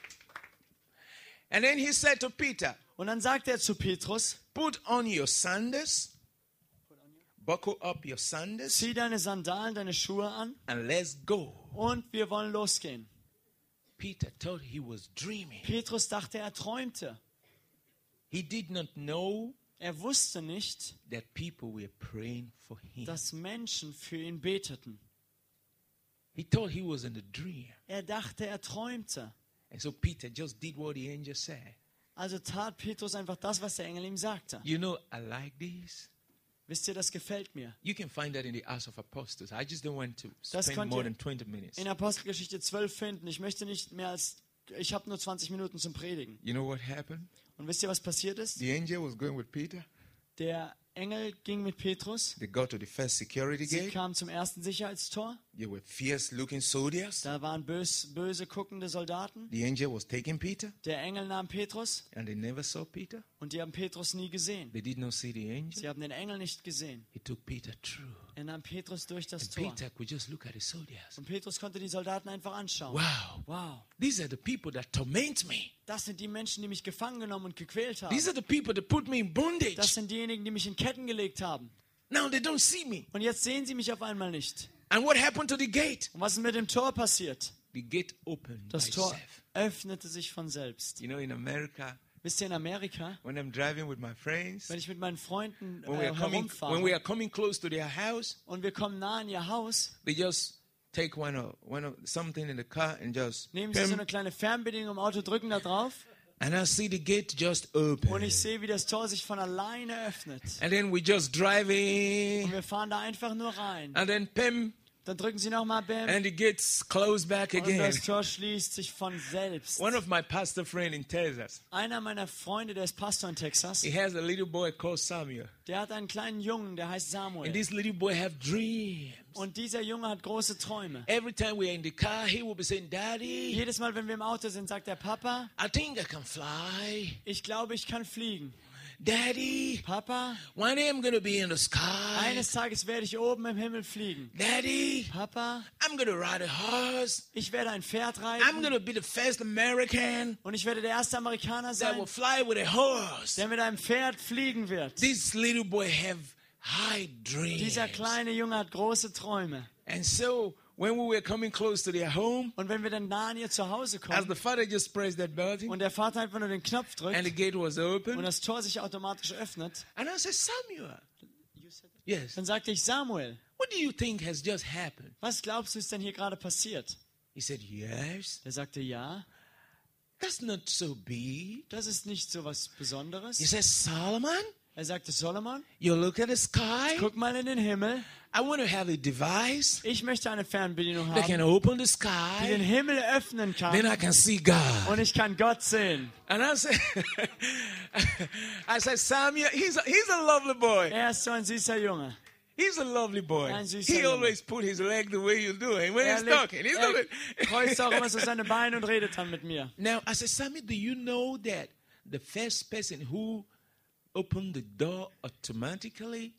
and then he said to Peter, Und dann sagt er zu Petrus, put on your sandals, buckle up your sandals, zieh deine Sandalen, deine Schuhe an and let's go. und wir wollen losgehen. Peter thought he was dreaming. Petrus dachte, er träumte. He did not know Er wusste nicht, that people were praying for him. dass Menschen für ihn beteten. He thought he was in a dream. Er dachte, er träumte. And so Peter just did what the angel said. Also tat Petrus einfach das, was der Engel ihm sagte. You know, I like this. Wisst ihr, das gefällt mir. You can find that in the Acts of Apostles. I just don't want to Das spend könnt more ihr than 20 minutes. in Apostelgeschichte 12 finden. Ich habe nur 20 Minuten zum Predigen. You know what happened? Und wisst ihr, was passiert ist? The angel was going with Peter. Der Engel ging mit Petrus. They got to the first security Sie gate. kamen zum ersten Sicherheitstor. There were fierce-looking soldiers. Da waren böse guckende Soldaten. The angel was taking Peter, Der Engel nahm Petrus and they never saw Peter. und die haben Petrus nie gesehen. They did not see the angel. Sie haben den Engel nicht gesehen. He took Peter through. Er nahm Petrus durch das And Tor. Peter could just look at the soldiers. Und Petrus konnte die Soldaten einfach anschauen. Wow, Wow, these are the people that torment me. das sind die Menschen, die mich gefangen genommen und gequält haben. These are the people that put me in Das bondage. sind diejenigen, die mich in Ketten gelegt haben. Now they don't see me. Und jetzt sehen sie mich auf einmal nicht. And what happened to the gate? Und was ist mit dem Tor passiert? The gate opened by Das Tor itself. öffnete sich von selbst. You know, in America, Wisst ihr, in Amerika, when I'm driving with my friends, wenn ich mit meinen Freunden when we herumfahre are coming close to their house, und wir kommen nah an ihr Haus, they just take one of something in the car and just Nehmen Sie so eine kleine Fernbedienung im Auto, drücken da drauf and I see the gate just open. und ich sehe, wie das Tor sich von alleine öffnet. And then we just drive Und in wir fahren da einfach nur rein. and then pim Dann drücken Sie nochmal BAM and the gates close back und again. das Tor schließt sich von selbst. One of my pastor friend in Texas, Einer meiner Freunde, der ist Pastor in Texas, he has a little boy called Samuel. der hat einen kleinen Jungen, der heißt And Samuel. this little boy have dreams. Und dieser Junge hat große Träume. Every time we're in the car, he will be saying, Daddy, Jedes Mal, wenn wir im Auto sind, sagt der Papa, I think I can fly. ich glaube, ich kann fliegen. Daddy, Papa, one day I'm going to be in the sky. eines Tages werde ich oben im Himmel fliegen. Daddy, Papa, I'm going to ride a horse. ich werde ein Pferd I'm reiten going to be the first American und ich werde der erste Amerikaner that sein, will fly with a horse. der mit einem Pferd fliegen wird. This little boy have high dreams. Dieser kleine Junge hat große Träume. And so when we were coming close to their home, Und wenn wir dann nah an ihr Zuhause as kommen the father just pressed that button und der Vater einfach nur den Knopf and the drückt gate was und open, das Tor sich automatisch öffnet, and I said, Samuel, yes, dann sagte ich, Samuel, what do you think has just happened? was glaubst du ist denn hier gerade passiert? He said, yes, Der sagte, ja, that's not so big. das ist nicht so was Besonderes. He said, Solomon, Er sagte, Solomon, you look at the sky. guck mal in den Himmel. I want to have a device Ich möchte eine Fernbedienung that can haben, open the die den sky. Himmel öffnen Then kann I can see God. und ich kann Gott sehen. And I said, Samuel, he's a lovely boy. Er ist so ein süßer Junge. He's a lovely boy. Ein süßer He Junge. always put his leg the way you do it when Er, he's talking. He's doing kreuzt auch it. immer so seine Beine und redet dann mit mir. Now, I said, Samuel, do you know that the first person who opened the door automatically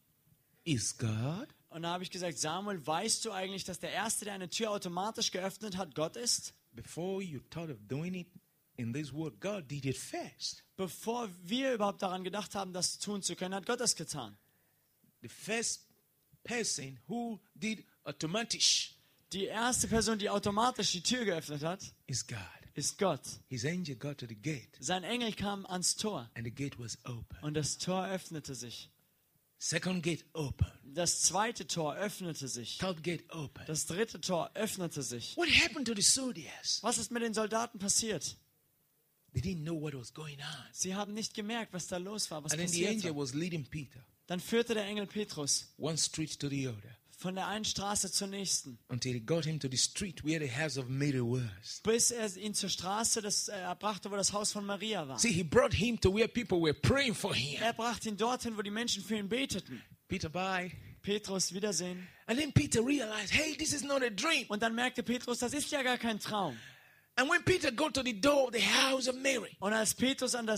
is God? Und da habe ich gesagt, Samuel, weißt du eigentlich, dass der Erste, der eine Tür automatisch geöffnet hat, Gott ist? Before you thought of doing it in this world, God did it first. Bevor wir überhaupt daran gedacht haben, das tun zu können, hat Gott das getan. The first person who did automatisch Die erste Person, die automatisch die Tür geöffnet hat, is God. ist Gott. His angel got to the gate Sein Engel kam ans Tor and the gate was open. und das Tor öffnete sich. Second gate open. Das zweite Tor öffnete sich. Third gate open. Das dritte Tor öffnete sich. What happened to the soldiers? Was ist mit den Soldaten passiert? They didn't know what was going on. Sie haben nicht gemerkt, was da los war, was And then the angel passierte. was leading Peter Dann führte der Engel Petrus one street to the other von der einen Straße zur nächsten, until he got him to the street where the house of Mary was. bis er ihn zur Straße brachte, wo das Haus von Maria war. See, he brought him to where people were praying for him. Er brachte ihn dorthin, wo die Menschen für ihn beteten. Peter, bye. Petrus, Wiedersehen. And then Peter realized, hey, this is not a dream. Und dann merkte Petrus, das ist ja gar kein Traum. And when Peter got to the door of the house of Mary, Und als Petrus an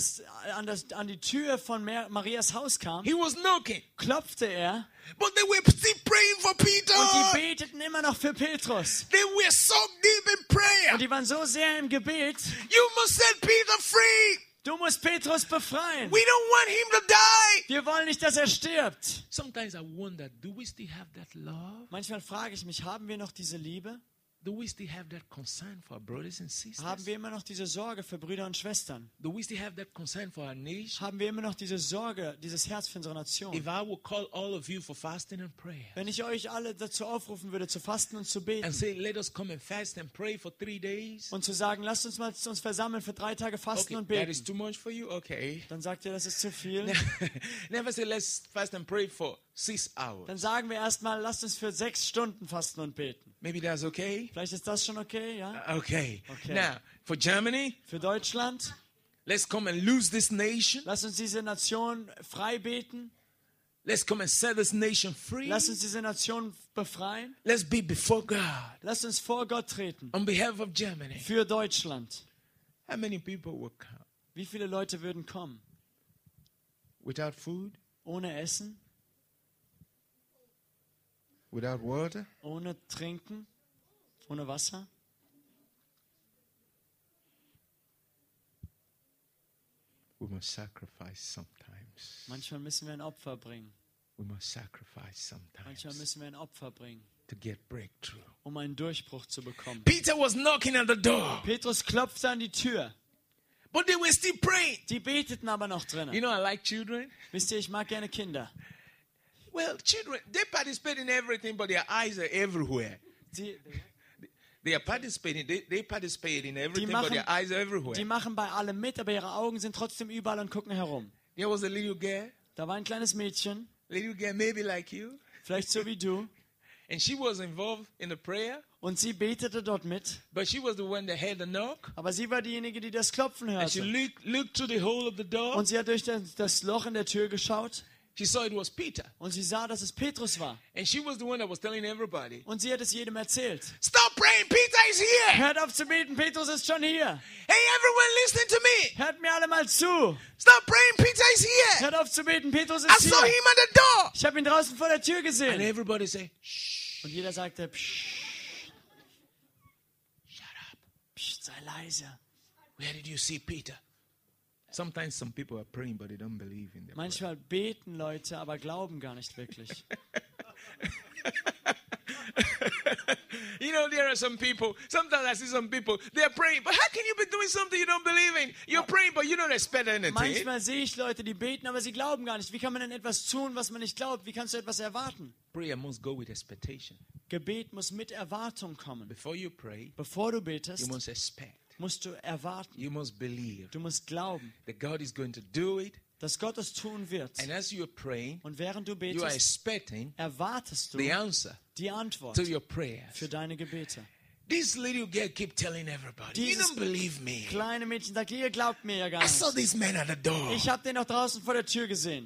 die Tür von Marias Haus kam, he was knocking. klopfte er But they were still praying for Peter. und die beteten immer noch für Petrus. They were so deep in prayer. Und die waren so sehr im Gebet, You must set Peter free. du musst Petrus befreien. We don't want him to die. Wir wollen nicht, dass er stirbt. Sometimes I wonder, do we still have that love? Manchmal frage ich mich, haben wir noch diese Liebe? Do we still have that concern for our brothers and sisters? Haben wir immer noch diese Sorge für Brüder und Schwestern? Do we still have that concern for our nation? Haben wir immer noch diese Sorge, dieses Herz für unsere Nation? If I would call all of you for fasting and prayer Wenn ich euch alle dazu aufrufen würde, zu fasten und zu and beten say, let us come and fast and pray for 3 days. und zu sagen, lasst uns mal uns versammeln für 3 Tage fasten Okay, und that is beten, too much for you? Okay. dann sagt ihr, das ist zu viel. Never say, let's fast and pray for 6 hours. Dann sagen wir erstmal, lasst uns für 6 Stunden fasten und beten. Maybe that's okay? Vielleicht ist das schon okay, ja? Okay. Okay. Now, for Germany, Für Deutschland, let's come and lose this nation. lasst uns diese Nation frei beten. Let's come and set this nation free. Lasst uns diese Nation befreien. Let's be before God Lasst uns vor Gott treten. on behalf of Germany. Für Deutschland. How many people will come? Wie viele Leute würden kommen? Without food? Ohne Essen, Without water? ohne Trinken, ohne Wasser? We must sacrifice sometimes. Manchmal müssen wir ein Opfer bringen. We must sacrifice Manchmal sometimes müssen wir ein Opfer bringen, to get breakthrough. um einen Durchbruch zu bekommen. Peter was knocking at the door, Petrus klopfte an die Tür. but they were still praying. Die beteten aber noch You drinnen. know, I like children. Wisst ihr, ich mag gerne Kinder. Well, children, they participate in everything, but their eyes are everywhere. They are participating. They participate in everything, machen- but their eyes are everywhere. Die machen bei allem mit, aber ihre Augen sind trotzdem überall und gucken herum. There was a little girl, Da war ein kleines Mädchen, maybe like you, vielleicht so wie du, and she was involved in the prayer, und sie betete dort mit. but she was the one that had the knock. Aber sie war diejenige, die das Klopfen And she hörte. looked through the hole of the door. Und sie hat durch das Loch in der Tür geschaut She saw it was Peter. und sie sah, dass es Petrus war. And she was the one that was telling everybody, Und sie hat es jedem erzählt. stop praying, Peter is here. Hört auf zu beten, Petrus ist schon hier. Hey, everyone listen to me. Hört mir alle mal zu. Stop praying, Peter is here. Hört auf zu beten, Petrus I ist saw hier. him at the door. Ich habe ihn draußen vor der Tür And gesehen. everybody say, shh, Und jeder sagte, psch, shut up. psch, sei leise. Where did you see Peter? Sometimes some people are praying, but they don't believe in them. Manchmal beten Leute, aber glauben gar nicht wirklich. You know, there are some people, sometimes I see some people, they're praying, but how can you be doing something you don't believe in? You're praying, but you don't expect anything. Manchmal sehe ich Leute, die beten, aber sie glauben gar nicht. Wie kann man denn etwas tun, was man nicht glaubt? Wie kannst du etwas erwarten? Prayer must go with expectation. Gebet muss mit Erwartung kommen. Before you pray, Bevor du you betest, must expect. musst du erwarten. You must believe Du musst glauben, that God is going to do it. dass Gott es tun wird. And as you are praying, Und während du you are betest, expecting erwartest du the answer die Antwort to your prayers. für deine Gebete. This little girl keep telling everybody, you Dieses don't believe me. kleine Mädchen sagt, ihr glaubt mir ja gar I saw nicht. this man at the door. Ich habe den noch draußen vor der Tür gesehen.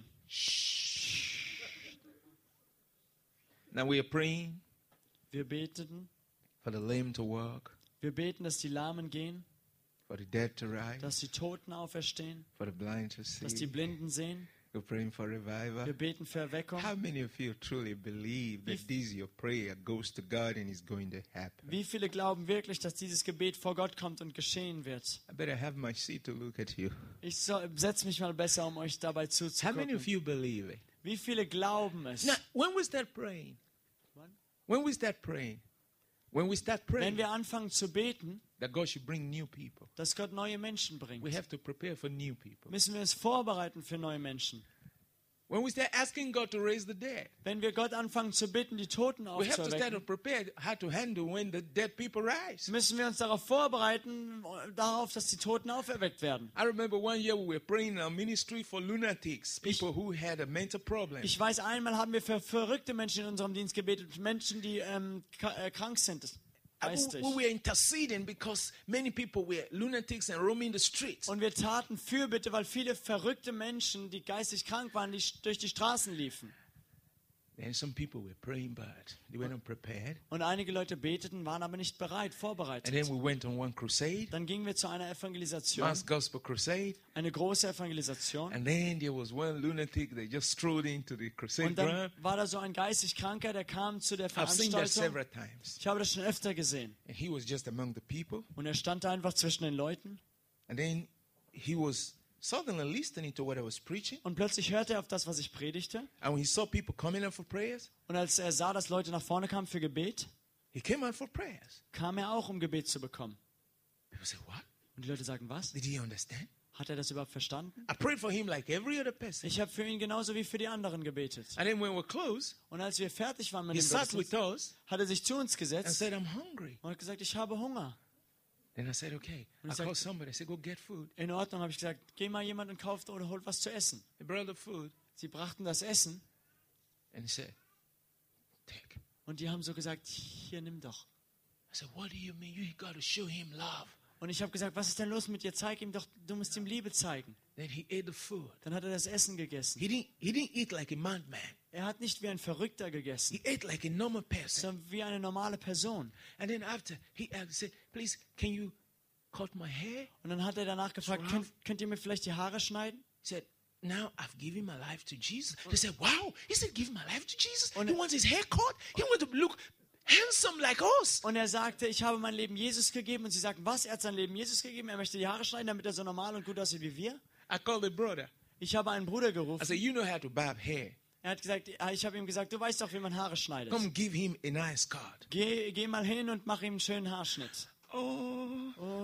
Now we are praying Wir beteten. for the lame to walk, Wir beten, dass die Lahmen gehen, for the dead to rise, dass die Toten auferstehen, for the blind to dass die see. Blinden sehen. We're praying for revival. Wir beten für Erweckung. How many of you truly believe that this your prayer goes to God and is going to happen? Wie viele glauben wirklich, dass dieses Gebet vor Gott kommt und geschehen wird? I better have my seat to look at you. Ich setze mich mal besser, um euch dabei How many of zuzugucken. you believe it? Wie viele glauben es? Now, when we start praying, when we start praying, when we start Wenn praying wir anfangen zu beten, that God should bring new people, dass Gott neue Menschen we bringt, have to prepare for new people. müssen wir uns vorbereiten für neue Menschen. When we start asking God to raise the dead, Wenn wir Gott anfangen zu bitten, die Toten we have to start to aufzuwecken, prepare how to handle when the dead people rise. müssen wir uns darauf vorbereiten, darauf, dass die Toten auferweckt werden. I remember one year we were praying in our ministry for lunatics, people who had a mental problem. Ich weiß, einmal haben wir für verrückte Menschen in unserem Dienst gebetet, Menschen, die krank sind, geistig. We were interceding because many people were lunatics and roaming the streets. Und wir taten Fürbitte, weil viele verrückte Menschen, die geistig krank waren, die durch die Straßen liefen. And some people were praying, but they were not prepared. Und einige Leute beteten, waren aber nicht bereit, And vorbereitet. then we went on one crusade, Dann gingen wir zu einer Evangelisation, mass gospel crusade. eine große Evangelisation. And then there was one lunatic that just strode into the crusade Und dann ground. war da so ein geistig Kranker, der kam zu der I've seen that Veranstaltung. several times. Ich habe das schon öfter gesehen. And he was just among the people. Und er stand da einfach zwischen den Leuten. And then he was suddenly listening to what I was preaching. Und plötzlich hörte er auf das, was ich predigte. And when he saw people coming up for prayers, Und als er sah, dass Leute nach vorne kamen für Gebet, he came out for prayers. kam er auch, um Gebet zu bekommen. People say, what? Und die Leute sagen, was? Did he understand? Hat er das überhaupt verstanden? I prayed for him like every other person. Ich habe für ihn genauso wie für die anderen gebetet. And then when we're close, Und als wir fertig waren mit he dem sat with Gottesdienst, us hat er sich zu uns and gesetzt said, I'm hungry. und hat gesagt, ich habe Hunger. Then I said, okay. I he's called like- somebody. I said, go get food. In Ordnung, habe ich gesagt, geh mal jemand und kauft oder holt was zu essen. He brought the food. Sie brachten das Essen And he said, take. und die haben so gesagt, hier, nimm doch. I said, what do you mean? You got to show him love. Und ich habe gesagt, was ist denn los mit dir? Zeig ihm doch, du musst ihm Liebe zeigen. Then he ate the food. Dann hat er das Essen gegessen. He didn't eat like a madman. Er hat nicht wie ein Verrückter gegessen, He ate like a normal person. sondern wie eine normale Person. And then after, he said, please, can you cut my hair? Und dann hat er danach gefragt, könnt ihr mir vielleicht die Haare schneiden? He said, now I've given my life to Jesus. They said, wow. He said, give my life to Jesus. Und- He wants his hair cut. He wants to look handsome like us. Und er sagte, ich habe mein Leben Jesus gegeben. Und sie sagten, was? Er hat sein Leben Jesus gegeben. Er möchte die Haare schneiden, damit er so normal und gut aussieht wie wir. I called the brother. Ich habe einen Bruder I gerufen. said, you know how to barb hair. Er hat gesagt, ich habe ihm gesagt, du weißt doch, wie man Haare schneidet. Come give him a nice cut. Geh mal hin und mach ihm einen schönen Haarschnitt. Oh,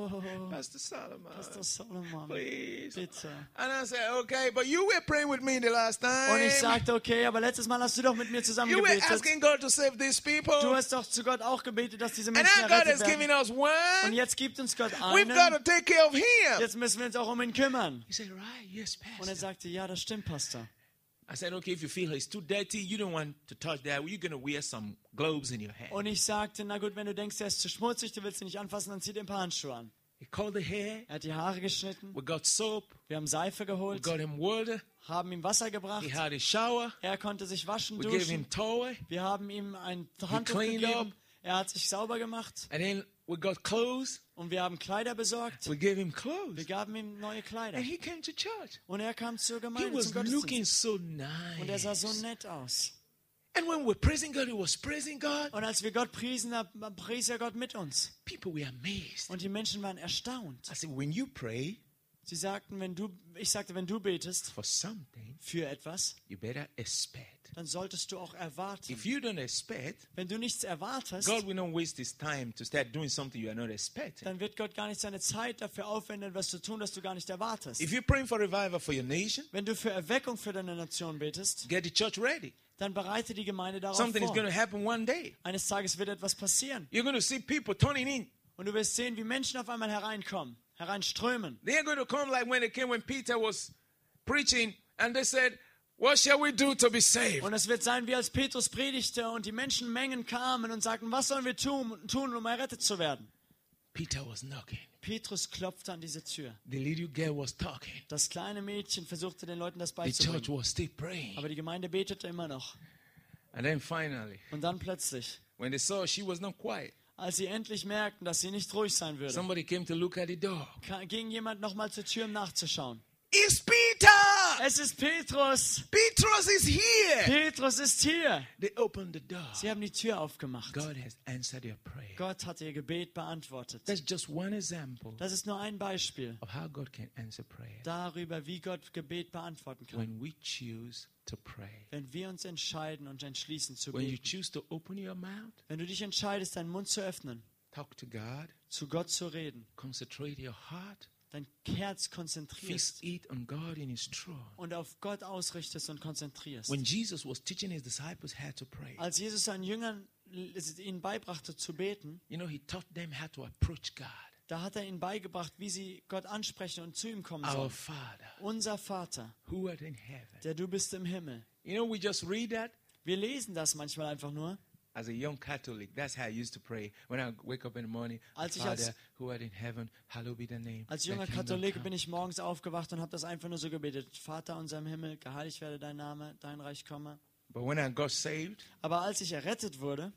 Oh, Pastor Solomon, Pastor Solomon, please. bitte. And I said, okay, but you were praying with me the last time. Und ich sagte, okay, aber letztes Mal hast du doch mit mir zusammen You were gebetet. asking God to save these people. Du hast doch zu Gott auch gebetet, dass diese And Menschen now God errettet has werden. given us Und one. jetzt gibt uns Gott We've got to einen. take care of him. Jetzt müssen wir uns auch um ihn kümmern. He said, right, yes, Und er Pastor. sagte, ja, das stimmt, Pastor. I said, okay, if you feel it's too dirty, you don't want to touch that. You're going to wear some gloves in your hand. Und ich sagte, na gut, wenn du denkst, er ist zu schmutzig, du willst ihn nicht anfassen, dann zieh dir ein paar Handschuhe an. He called the hair. Er hat die Haare geschnitten. We got soap. Wir haben Seife We geholt, got him water. haben ihm Wasser gebracht. He had a shower. Er konnte sich waschen, We gave duschen. him towel. Wir haben ihm ein Handtuch cleaned gegeben. Er hat sich sauber gemacht. And then we got clothes. Und wir haben Kleider besorgt. We gave him Wir clothes. gaben ihm neue Kleider. And he came to church. Und er kam zur He Gemeinde, was zum looking Gottesdienst. so Und er sah so nice. nett aus. And when we're praising God, he was praising God. Und als wir Gott priesen, da pries er Gott mit uns. People were amazed. Und die Menschen waren erstaunt. I said, when you pray Sie sagten, ich sagte, wenn du betest for something, für etwas, you better expect. dann solltest du auch erwarten. If you don't expect, Wenn du nichts erwartest, God will not waste his time to start doing something you are not expecting. dann wird Gott gar nicht seine Zeit dafür aufwenden, was zu tun, das du gar nicht erwartest. If you're praying for revival for your nation, Wenn du für Erweckung für deine Nation betest, get the church ready. dann bereite die Gemeinde darauf Something is vor. going to happen one day. Eines Tages wird etwas passieren. You're going to see people turning in. Und du wirst sehen, wie Menschen auf einmal hereinkommen, hereinströmen. They're going to come like when they came when Peter was preaching and they said, what shall we do to be saved? Und es wird sein, wie als Petrus predigte und die Menschenmengen kamen und sagten, was sollen wir tun, um errettet zu werden? Peter was knocking. Petrus klopfte an diese Tür. The little girl was talking. Das kleine Mädchen versuchte den Leuten das The church beizubringen. was still praying. Aber die Gemeinde betete immer noch. And then finally, Und dann plötzlich, when they saw she was not quiet, als sie endlich merkten, dass sie nicht ruhig sein würde, somebody came to look at the door. ging jemand nochmal zur Tür, um nachzuschauen. It's Peter! Es ist Petrus! Petrus is here! Petrus ist hier! They opened the door. Sie haben die Tür aufgemacht. God has answered your prayer. Gott hat ihr Gebet beantwortet. That's just one example Das ist nur ein Beispiel of how God can answer prayer. darüber, wie Gott Gebet beantworten kann. When we choose to pray, Wenn wir uns entscheiden und entschließen zu when you beten. choose to open your mouth, Wenn du dich entscheidest, deinen Mund zu öffnen, talk to God, zu Gott zu reden, concentrate your heart, dein Herz konzentrierst fix it on God in His throne. und auf Gott ausrichtest und konzentrierst. When Jesus was teaching His disciples how to pray, Als Jesus seinen Jüngern ihnen beibrachte zu beten, you know, He taught them how to approach God. da hat er ihnen beigebracht, wie sie Gott ansprechen und zu ihm kommen Our sollen. Father, Unser Vater, who art in heaven. der du bist im Himmel. You know, we just read that. Wir lesen das manchmal einfach nur. As a young Catholic, that's how I used to pray. When I wake up in the morning, Als ich Father, als- who art in heaven, hallowed be thy name. Als Thy junger kingdom Katholik come. bin ich morgens aufgewacht und habe das einfach nur so gebetet. Vater unser im Himmel, geheiligt werde dein Name, dein Reich komme. But when I got saved, Aber als ich errettet wurde,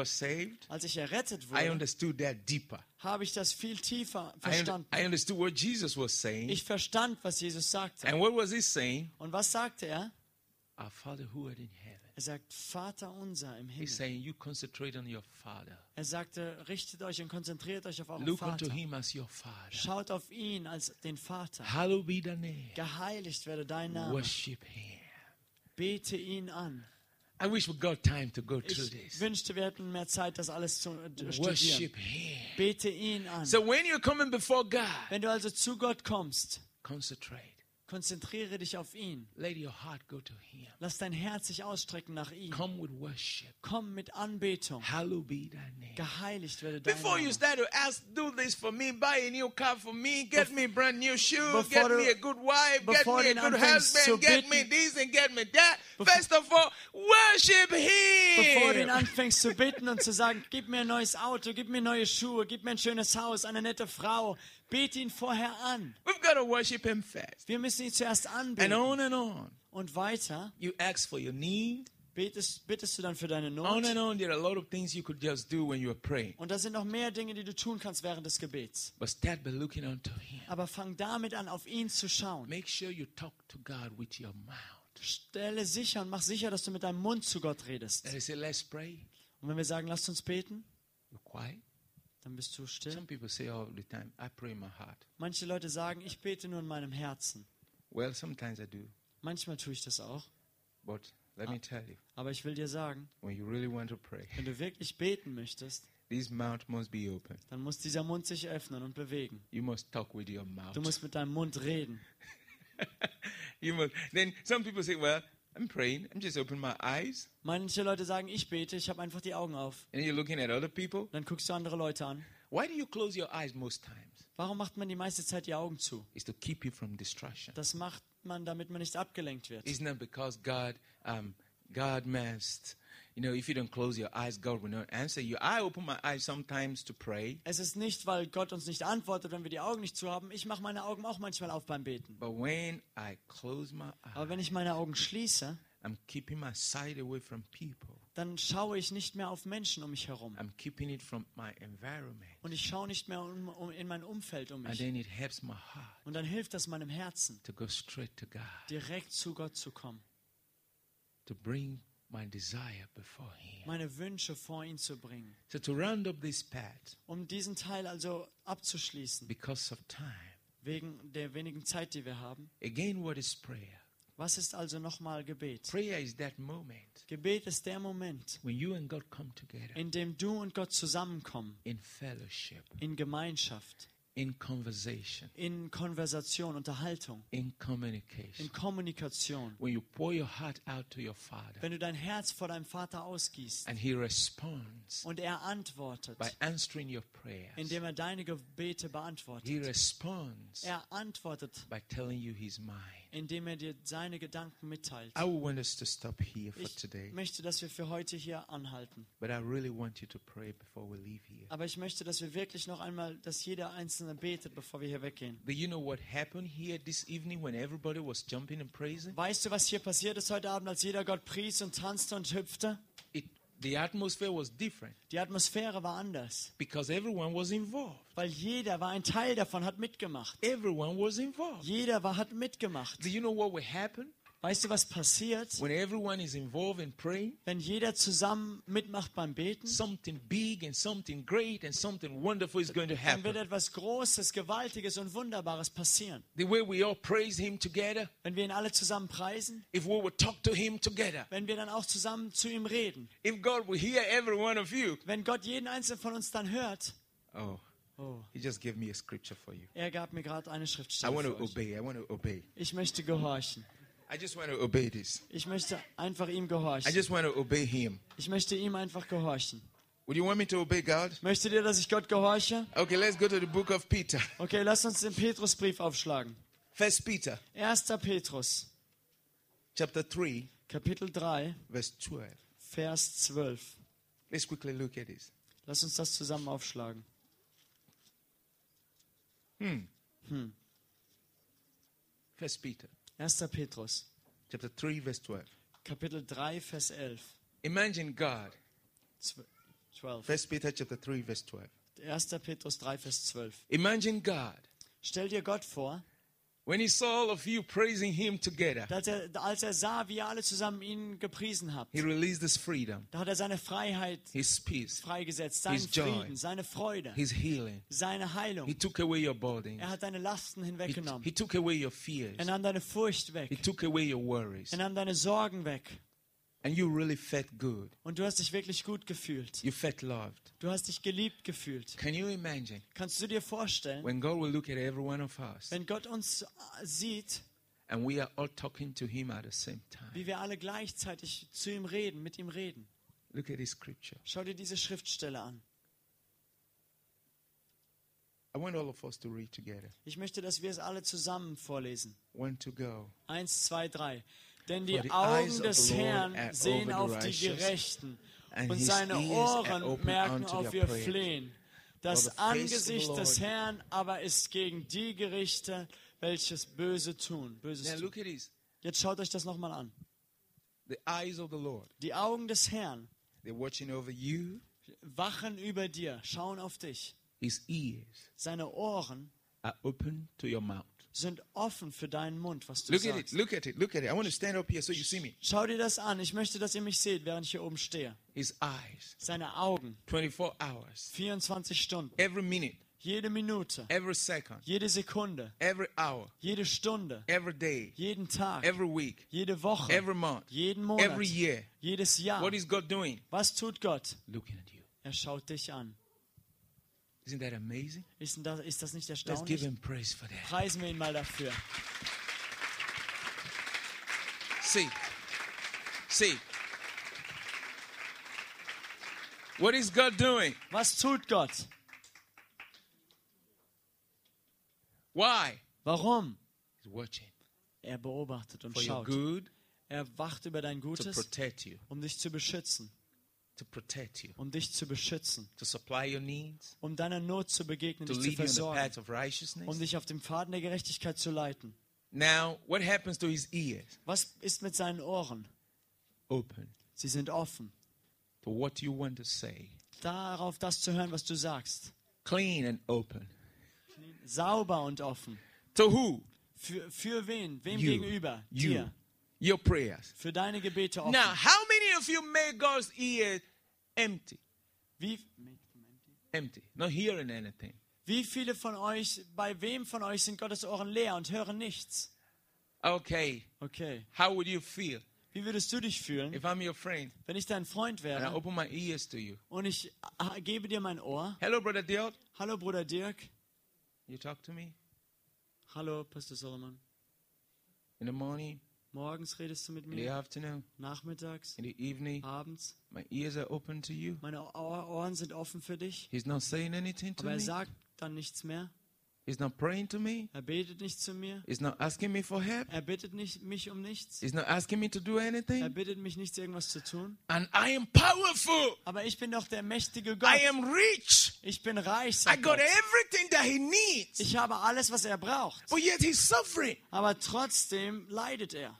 I understood that deeper. habe ich das viel tiefer I verstanden. understood what Jesus was saying. Ich verstand, was Jesus sagte. And what was He saying? Und was sagte er? Our Father who art in heaven. Er sagt, Vater unser im He's Himmel. saying, you concentrate on your Father. Er sagte, richtet euch und konzentriert euch auf euren Look unto Vater. Him as your Father. Schaut auf ihn als den Vater. Hallowed be thy name. Geheiligt werde dein Name. Worship Him. Bete ihn an. I wish we got time to go through Ich this. wünschte, wir hätten mehr Zeit, das alles zu studieren. Worship Him. Bete ihn an. So when you're coming before God, Wenn du also zu Gott kommst, concentrate. konzentriere dich auf ihn. Let your heart go to Him. Lass dein Herz sich ausstrecken nach ihm. Come with worship. Komm mit Anbetung. Hallowed be thy name. Geheiligt werde dein Before you Name. start to ask, do this for me, buy a new car for me, get me brand new shoes, Bevor get me du- a good wife, get bevor me a du good anfängst zu husband, get beten- me this and get me that. First of all, worship Bevor du ihn Him. anfängst zu bitten und zu sagen, gib mir ein neues Auto, gib mir neue Schuhe, gib mir ein schönes Haus, eine nette Frau, bete ihn vorher an. We've got to worship Him first. Wir müssen ihn zuerst And anbeten. on. Und weiter You ask for your need. bittest du dann für deine On and Not. on. There are a lot of things you could just do when you are praying. Und da sind noch mehr Dinge, die du tun kannst während des Gebets. But start by looking unto Him. Aber fang damit an, auf ihn zu schauen. Make sure you talk to God with your mouth. Stelle sicher und mach sicher, dass du mit deinem Mund zu Gott redest. And they say, let's pray. Und wenn wir sagen, lasst uns beten, You're quiet. dann bist du still. Some people say all the time, I pray in my heart. Manche Leute sagen, ich bete nur in meinem Herzen. Well, sometimes I do. Manchmal tue ich das auch. But let me tell you, Aber ich will dir sagen, when you really want to pray, wenn du wirklich beten möchtest, This mouth must be open. dann muss dieser Mund sich öffnen und bewegen. You must talk with your mouth. Du musst mit deinem Mund reden. You must. Then some people say, well, I'm praying. I'm just opening my eyes. Manche Leute sagen, ich bete, ich habe einfach die Augen auf. And you're looking at other people. Dann guckst du andere Leute an. Why do you close your eyes most times? Warum macht man die meiste Zeit die Augen zu? It's to keep you from distraction. Das macht man, damit man nicht abgelenkt wird. It's not because God must. You know, if you don't close your eyes, God will not answer you. I open my eyes sometimes to pray. Es ist nicht, weil Gott uns nicht antwortet, wenn wir die Augen nicht zu haben. Ich mache meine Augen auch manchmal auf beim Beten. But when I close my Aber eyes, wenn ich meine Augen schließe, I'm keeping my sight away from people. dann schaue ich nicht mehr auf Menschen um mich herum. I'm keeping it from my environment. Und ich schaue nicht mehr in mein Umfeld um And mich. then it helps my heart Und dann hilft das meinem Herzen, to go straight to God, direkt zu Gott zu kommen. to bring my desire before Him. Meine Wünsche vor ihn zu bringen. So to round up this part, Um diesen Teil also abzuschließen, because of time, wegen der wenigen Zeit, die wir haben. again, what is prayer? Was ist also nochmal Gebet? Prayer is that moment Gebet ist der Moment, when you and God come together in dem du und Gott zusammenkommen, in fellowship, in Gemeinschaft, in conversation, in Konversation, Unterhaltung, in communication. in Kommunikation. When you pour your heart out to your Father Wenn du dein Herz vor deinem Vater ausgießt and He responds und er antwortet, by answering your prayers, indem er deine Gebete He beantwortet. responds Er antwortet, by telling you His mind. indem er dir seine Gedanken mitteilt. I would want us to stop here for Ich today, möchte, dass wir für heute hier anhalten. but I really want you to pray before we leave here. Aber ich möchte, dass wir wirklich noch einmal, dass jeder Einzelne betet, bevor wir hier weggehen. Do you know what happened here this evening when everybody was jumping and praising? Weißt du, was hier passiert ist heute Abend, als jeder Gott pries und tanzte und hüpfte? The atmosphere was different Die Atmosphäre war anders, because everyone was involved. weil jeder war ein Teil davon, hat mitgemacht. Everyone was involved. Hat mitgemacht. Do you know what will happen Weißt du, was passiert, when everyone is involved in praying? wenn jeder zusammen mitmacht beim Beten? Something big and something great and something wonderful is going to Dann wird happen. etwas Großes, Gewaltiges und Wunderbares passieren. The way we all praise Him together, Wenn wir ihn alle zusammen preisen, if we would talk to Him together, wenn wir dann auch zusammen zu ihm reden, if God will hear every one of you. wenn Gott jeden einzelnen von uns dann hört, Oh, He just gave me a scripture for you. er gab mir gerade eine I Schriftstelle want für to euch. obey. I want to obey. Ich möchte gehorchen. I just want to obey this. Ich möchte einfach ihm I gehorchen. just want to obey Him. Ich möchte ihm einfach gehorchen. Would you want me to obey God? Möchtet ihr, dass ich Gott gehorche? Okay, let's go to the book of Peter. Okay, lasst uns den Petrusbrief aufschlagen. 1 Peter 1. Petrus, chapter 3, Kapitel 3, verse 12. Vers 12. Let's quickly look at this. Lasst uns das zusammen aufschlagen. 1 Peter 1. Petrus, chapter 3, verse 12. Kapitel 3, Vers 11. Imagine God. 12. 1 Peter chapter 3, verse 12. 1. Petrus 3, Vers 12. Imagine God. Stell dir Gott vor, When He saw all of you praising Him together, als er sah, wie ihr alle zusammen ihn gepriesen habt. He released His freedom, Da hat er seine Freiheit His peace, freigesetzt, seinen His joy. Frieden, seine Freude, His healing. seine Heilung. He took away your burdens. Er hat deine Lasten hinweggenommen. He took away your fears. Er nahm deine Furcht He weg. took away your worries. Er nahm deine Sorgen weg. And you really felt good. Und du hast dich wirklich gut gefühlt. You felt loved. Du hast dich geliebt gefühlt. Can you imagine Kannst du dir vorstellen, when God will look at every one of us wenn Gott uns sieht, and we are all talking to Him at the same time? wie wir alle gleichzeitig zu ihm reden, mit ihm reden? Look at this scripture. Schau dir diese Schriftstelle an. I want all of us to read together. Ich möchte, dass wir es alle zusammen vorlesen. 1 to go. 1, 2, 3. Denn For die the eyes Augen of des the Lord Herrn are sehen over the auf die righteous, Gerechten and und his seine ears are Ohren open merken unto auf their ihr prayers. Flehen. For Das the face of the Angesicht des Lord- Herrn aber ist gegen die Gerichte, welches Böses tun. Now Böses look tun. at this. Jetzt schaut euch das nochmal an. The eyes of the Lord. Die Augen des Herrn They're watching over you. wachen über dir, schauen auf dich. His ears Seine Ohren are open to your mouth. sind offen für deinen Mund, was du Look at it. sagst. Look at it. Look at it. I want to stand up here so you see me. Schau dir das an. Ich möchte, dass ihr mich seht, während ich hier oben stehe. His eyes. Seine Augen, 24 hours. 24 Stunden, Every minute. jede Minute, Every second. jede Sekunde, Every hour. jede Stunde, Every day. jeden Tag, Every week. jede Woche, Every month. jeden Monat, Every year. jedes Jahr. What is God doing? Was tut Gott? Looking at you. Er schaut dich an. Isn't that amazing? Ist das nicht Let's give erstaunlich? him praise for that. Preisen wir ihn mal dafür. See. What is God doing? Was tut Gott? Why? Warum? He's watching Er beobachtet und for your schaut. good, Er wacht über dein to Gutes, protect you, um dich zu beschützen. Um dich zu beschützen. to supply your needs, Um deiner Not zu begegnen, to dich zu lead you in the versorgen. paths of righteousness. Um dich auf dem Pfaden der Gerechtigkeit zu leiten. Now, what happens to his ears? Was ist mit seinen Ohren? Open Sie sind offen. to what you want to say. Darauf das zu hören, was du sagst. Clean and open. Sauber und offen. To who? Für wen? Wem You. gegenüber? You. Dir. Your prayers. Für deine Gebete offen. Now, how many of you made God's ears empty? Empty. Not hearing anything. Wie viele von euch, bei wem von euch sind Gottes Ohren leer und hören nichts? Okay. Okay. How would you feel Wie würdest du dich fühlen, if I'm your friend wenn ich dein Freund and I wäre open my ears to you? und ich gebe dir mein Ohr? Hello, Brother Diot. Hallo Bruder Dirk. You talk to me Hallo Pastor Solomon. in the morning, Morgens redest du mit in the mir, afternoon, nachmittags, in the evening. abends. My ears are open to you. Meine Ohren sind offen für dich. He's not saying anything to Aber er me. sagt dann nichts mehr. He's not praying to me. Er betet nicht zu mir. He's not asking me for help. Er bittet nicht mich um nichts. He's not asking me to do Er anything. bittet mich nichts, irgendwas zu tun. And I am powerful. Aber ich bin doch der mächtige Gott. I am rich. Ich bin reich, I sagt got Gott. everything that he needs. Ich habe alles, was er braucht. But yet he's suffering. Aber trotzdem leidet er.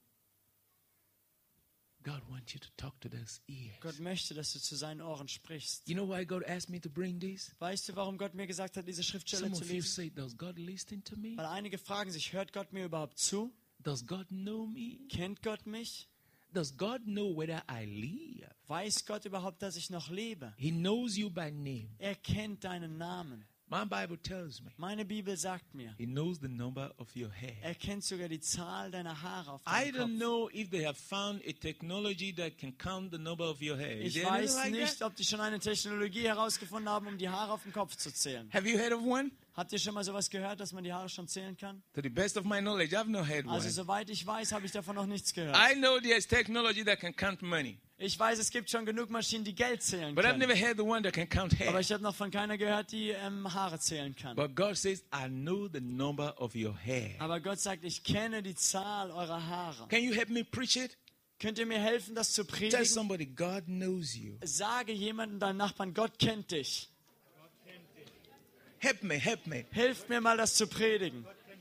God wants you to talk to those ears. Gott möchte, dass du zu seinen Ohren sprichst. You know why God asked me to bring this? Weißt du, warum Gott mir gesagt hat, diese Schriftstelle Some zu of you lesen? say, does God listen to me? Weil einige fragen sich, hört Gott mir überhaupt zu? Does God know me? Kennt Gott mich? Does God know whether I live? Weiß Gott überhaupt, dass ich noch lebe? He knows you by name. Er kennt deinen Namen. My Bible tells me Meine Bibel sagt mir, he knows the number of your hair. er kennt sogar die Zahl deiner Haare auf I deinem don't Kopf. know if they have found a technology that can count the number of your hair. Is Ich there anything weiß like nicht, that? ob die schon eine Technologie herausgefunden haben, um die Haare auf dem Kopf zu zählen. Have you heard of one? Habt ihr schon mal sowas gehört, dass man die Haare schon zählen kann? To the best of my knowledge, I've not heard one. Also soweit ich weiß, habe ich davon noch nichts gehört. I know there's technology that can count money, Ich weiß, es gibt schon genug Maschinen, die Geld zählen but I've können. never heard the one that can count hair. Aber ich habe noch von keiner gehört, die Haare zählen kann. But God says, I know the number of your hair. Aber Gott sagt, ich kenne die Zahl eurer Haare. Can you help me preach it? Könnt ihr mir helfen, das zu Tell predigen? somebody, God knows you. Sage jemandem, deinem Nachbarn, Gott kennt dich. Help me, help me. Hilft mir mal, das zu predigen.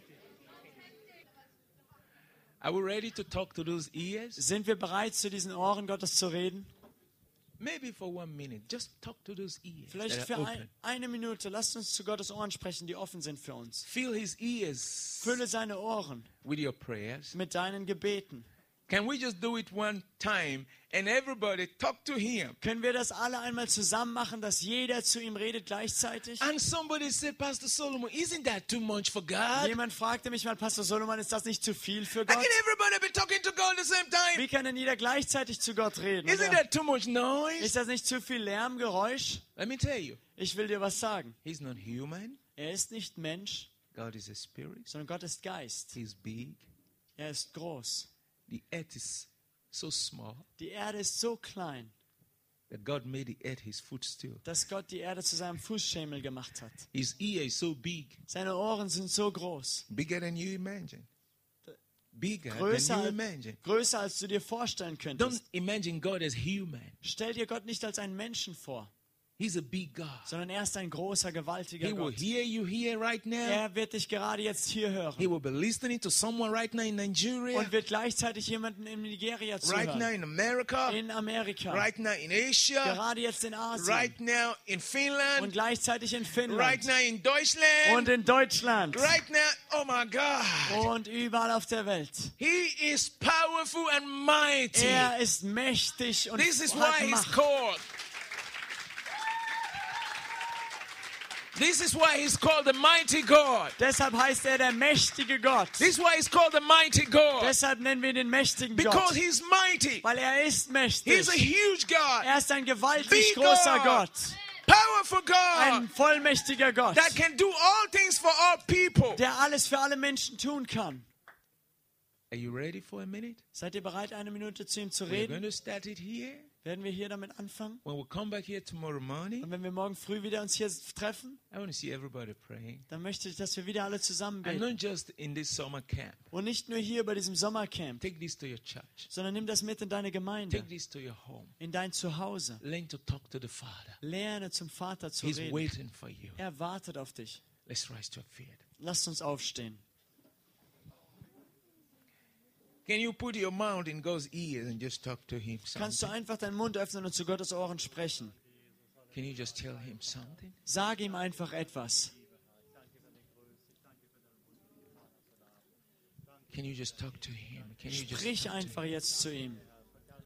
Are we ready to talk to those ears? Sind wir bereit, zu diesen Ohren Gottes zu reden? Maybe for 1 minute, just talk to those ears Vielleicht that für are open. eine Minute. Lasst uns zu Gottes Ohren sprechen, die offen sind für uns. Fill his ears Fülle seine Ohren with your prayers. mit deinen Gebeten. Can we just do it one time and everybody talk to him? Können wir das alle einmal zusammen machen, dass jeder zu ihm redet gleichzeitig? And somebody said, Pastor Solomon, isn't that too much for God? Jemand fragte mich mal, Pastor Solomon, ist das nicht zu viel für How Gott? can everybody be talking to God at the same time? Wie kann denn jeder gleichzeitig zu Gott reden? Isn't Oder that too much noise? ist das nicht zu viel Lärm, Geräusch? Let me tell you, Ich will dir was sagen. he's not human. Er ist nicht Mensch, God is a spirit. sondern Gott ist Geist. He's big. Er ist groß. The earth is so small Die Erde ist so klein, that God made the earth his footstool. dass Gott die Erde zu seinem Fußschemel gemacht hat. His ear is so big, Seine Ohren sind so groß. bigger than you imagine. Bigger than Größer, you imagine. größer als du dir vorstellen Don't könntest. imagine God as human. Stell dir Gott nicht als einen Menschen vor, He's a big God. sondern er ist ein großer, gewaltiger He will Gott. hear you here right now. Er wird dich gerade jetzt hier He hören will be listening to someone right now in Nigeria, und wird gleichzeitig jemanden in Nigeria right now zuhören, in America, in Amerika, right now in Asia, gerade jetzt in Asien right now in und Finland, gleichzeitig in right Finnland now in Deutschland, und in Deutschland right now, oh my God. und überall auf der Welt. He is powerful and mighty. Er ist mächtig und This is hat why he's Macht. called This is why he's called the mighty God. Deshalb heißt er der mächtige Gott. This is why he's called the mighty God. Deshalb nennen wir ihn den mächtigen Because Gott. he's mighty. Weil er ist mächtig. He's a huge God. Er ist ein gewaltig Big großer God. Gott. Powerful God. Ein vollmächtiger Gott, That can do all things for all people. der alles für alle Menschen tun kann. Are you ready for a minute? Seid ihr bereit, eine Minute zu ihm zu We're reden? going to start it here. Werden wir hier damit anfangen? When we come back here tomorrow morning, Und wenn wir morgen früh wieder uns hier treffen, I want to see everybody praying. dann möchte ich, dass wir wieder alle zusammen And beten. not just in this summer camp. Und nicht nur hier bei diesem Sommercamp, Take this to your church. sondern nimm das mit in deine Gemeinde, Take this to your home. in dein Zuhause. Learn to talk to the Father. Lerne zum Vater zu He's reden. waiting for you. Er wartet auf dich. Let's rise to our feet. Lasst uns aufstehen. Can you put your mouth in God's ears and just talk to him Kannst du something? einfach deinen Mund öffnen und zu Gottes Ohren sprechen? Can you just tell him something? Sag ihm einfach etwas. Can you just talk to him? Can you just Sprich talk to him? einfach jetzt zu ihm.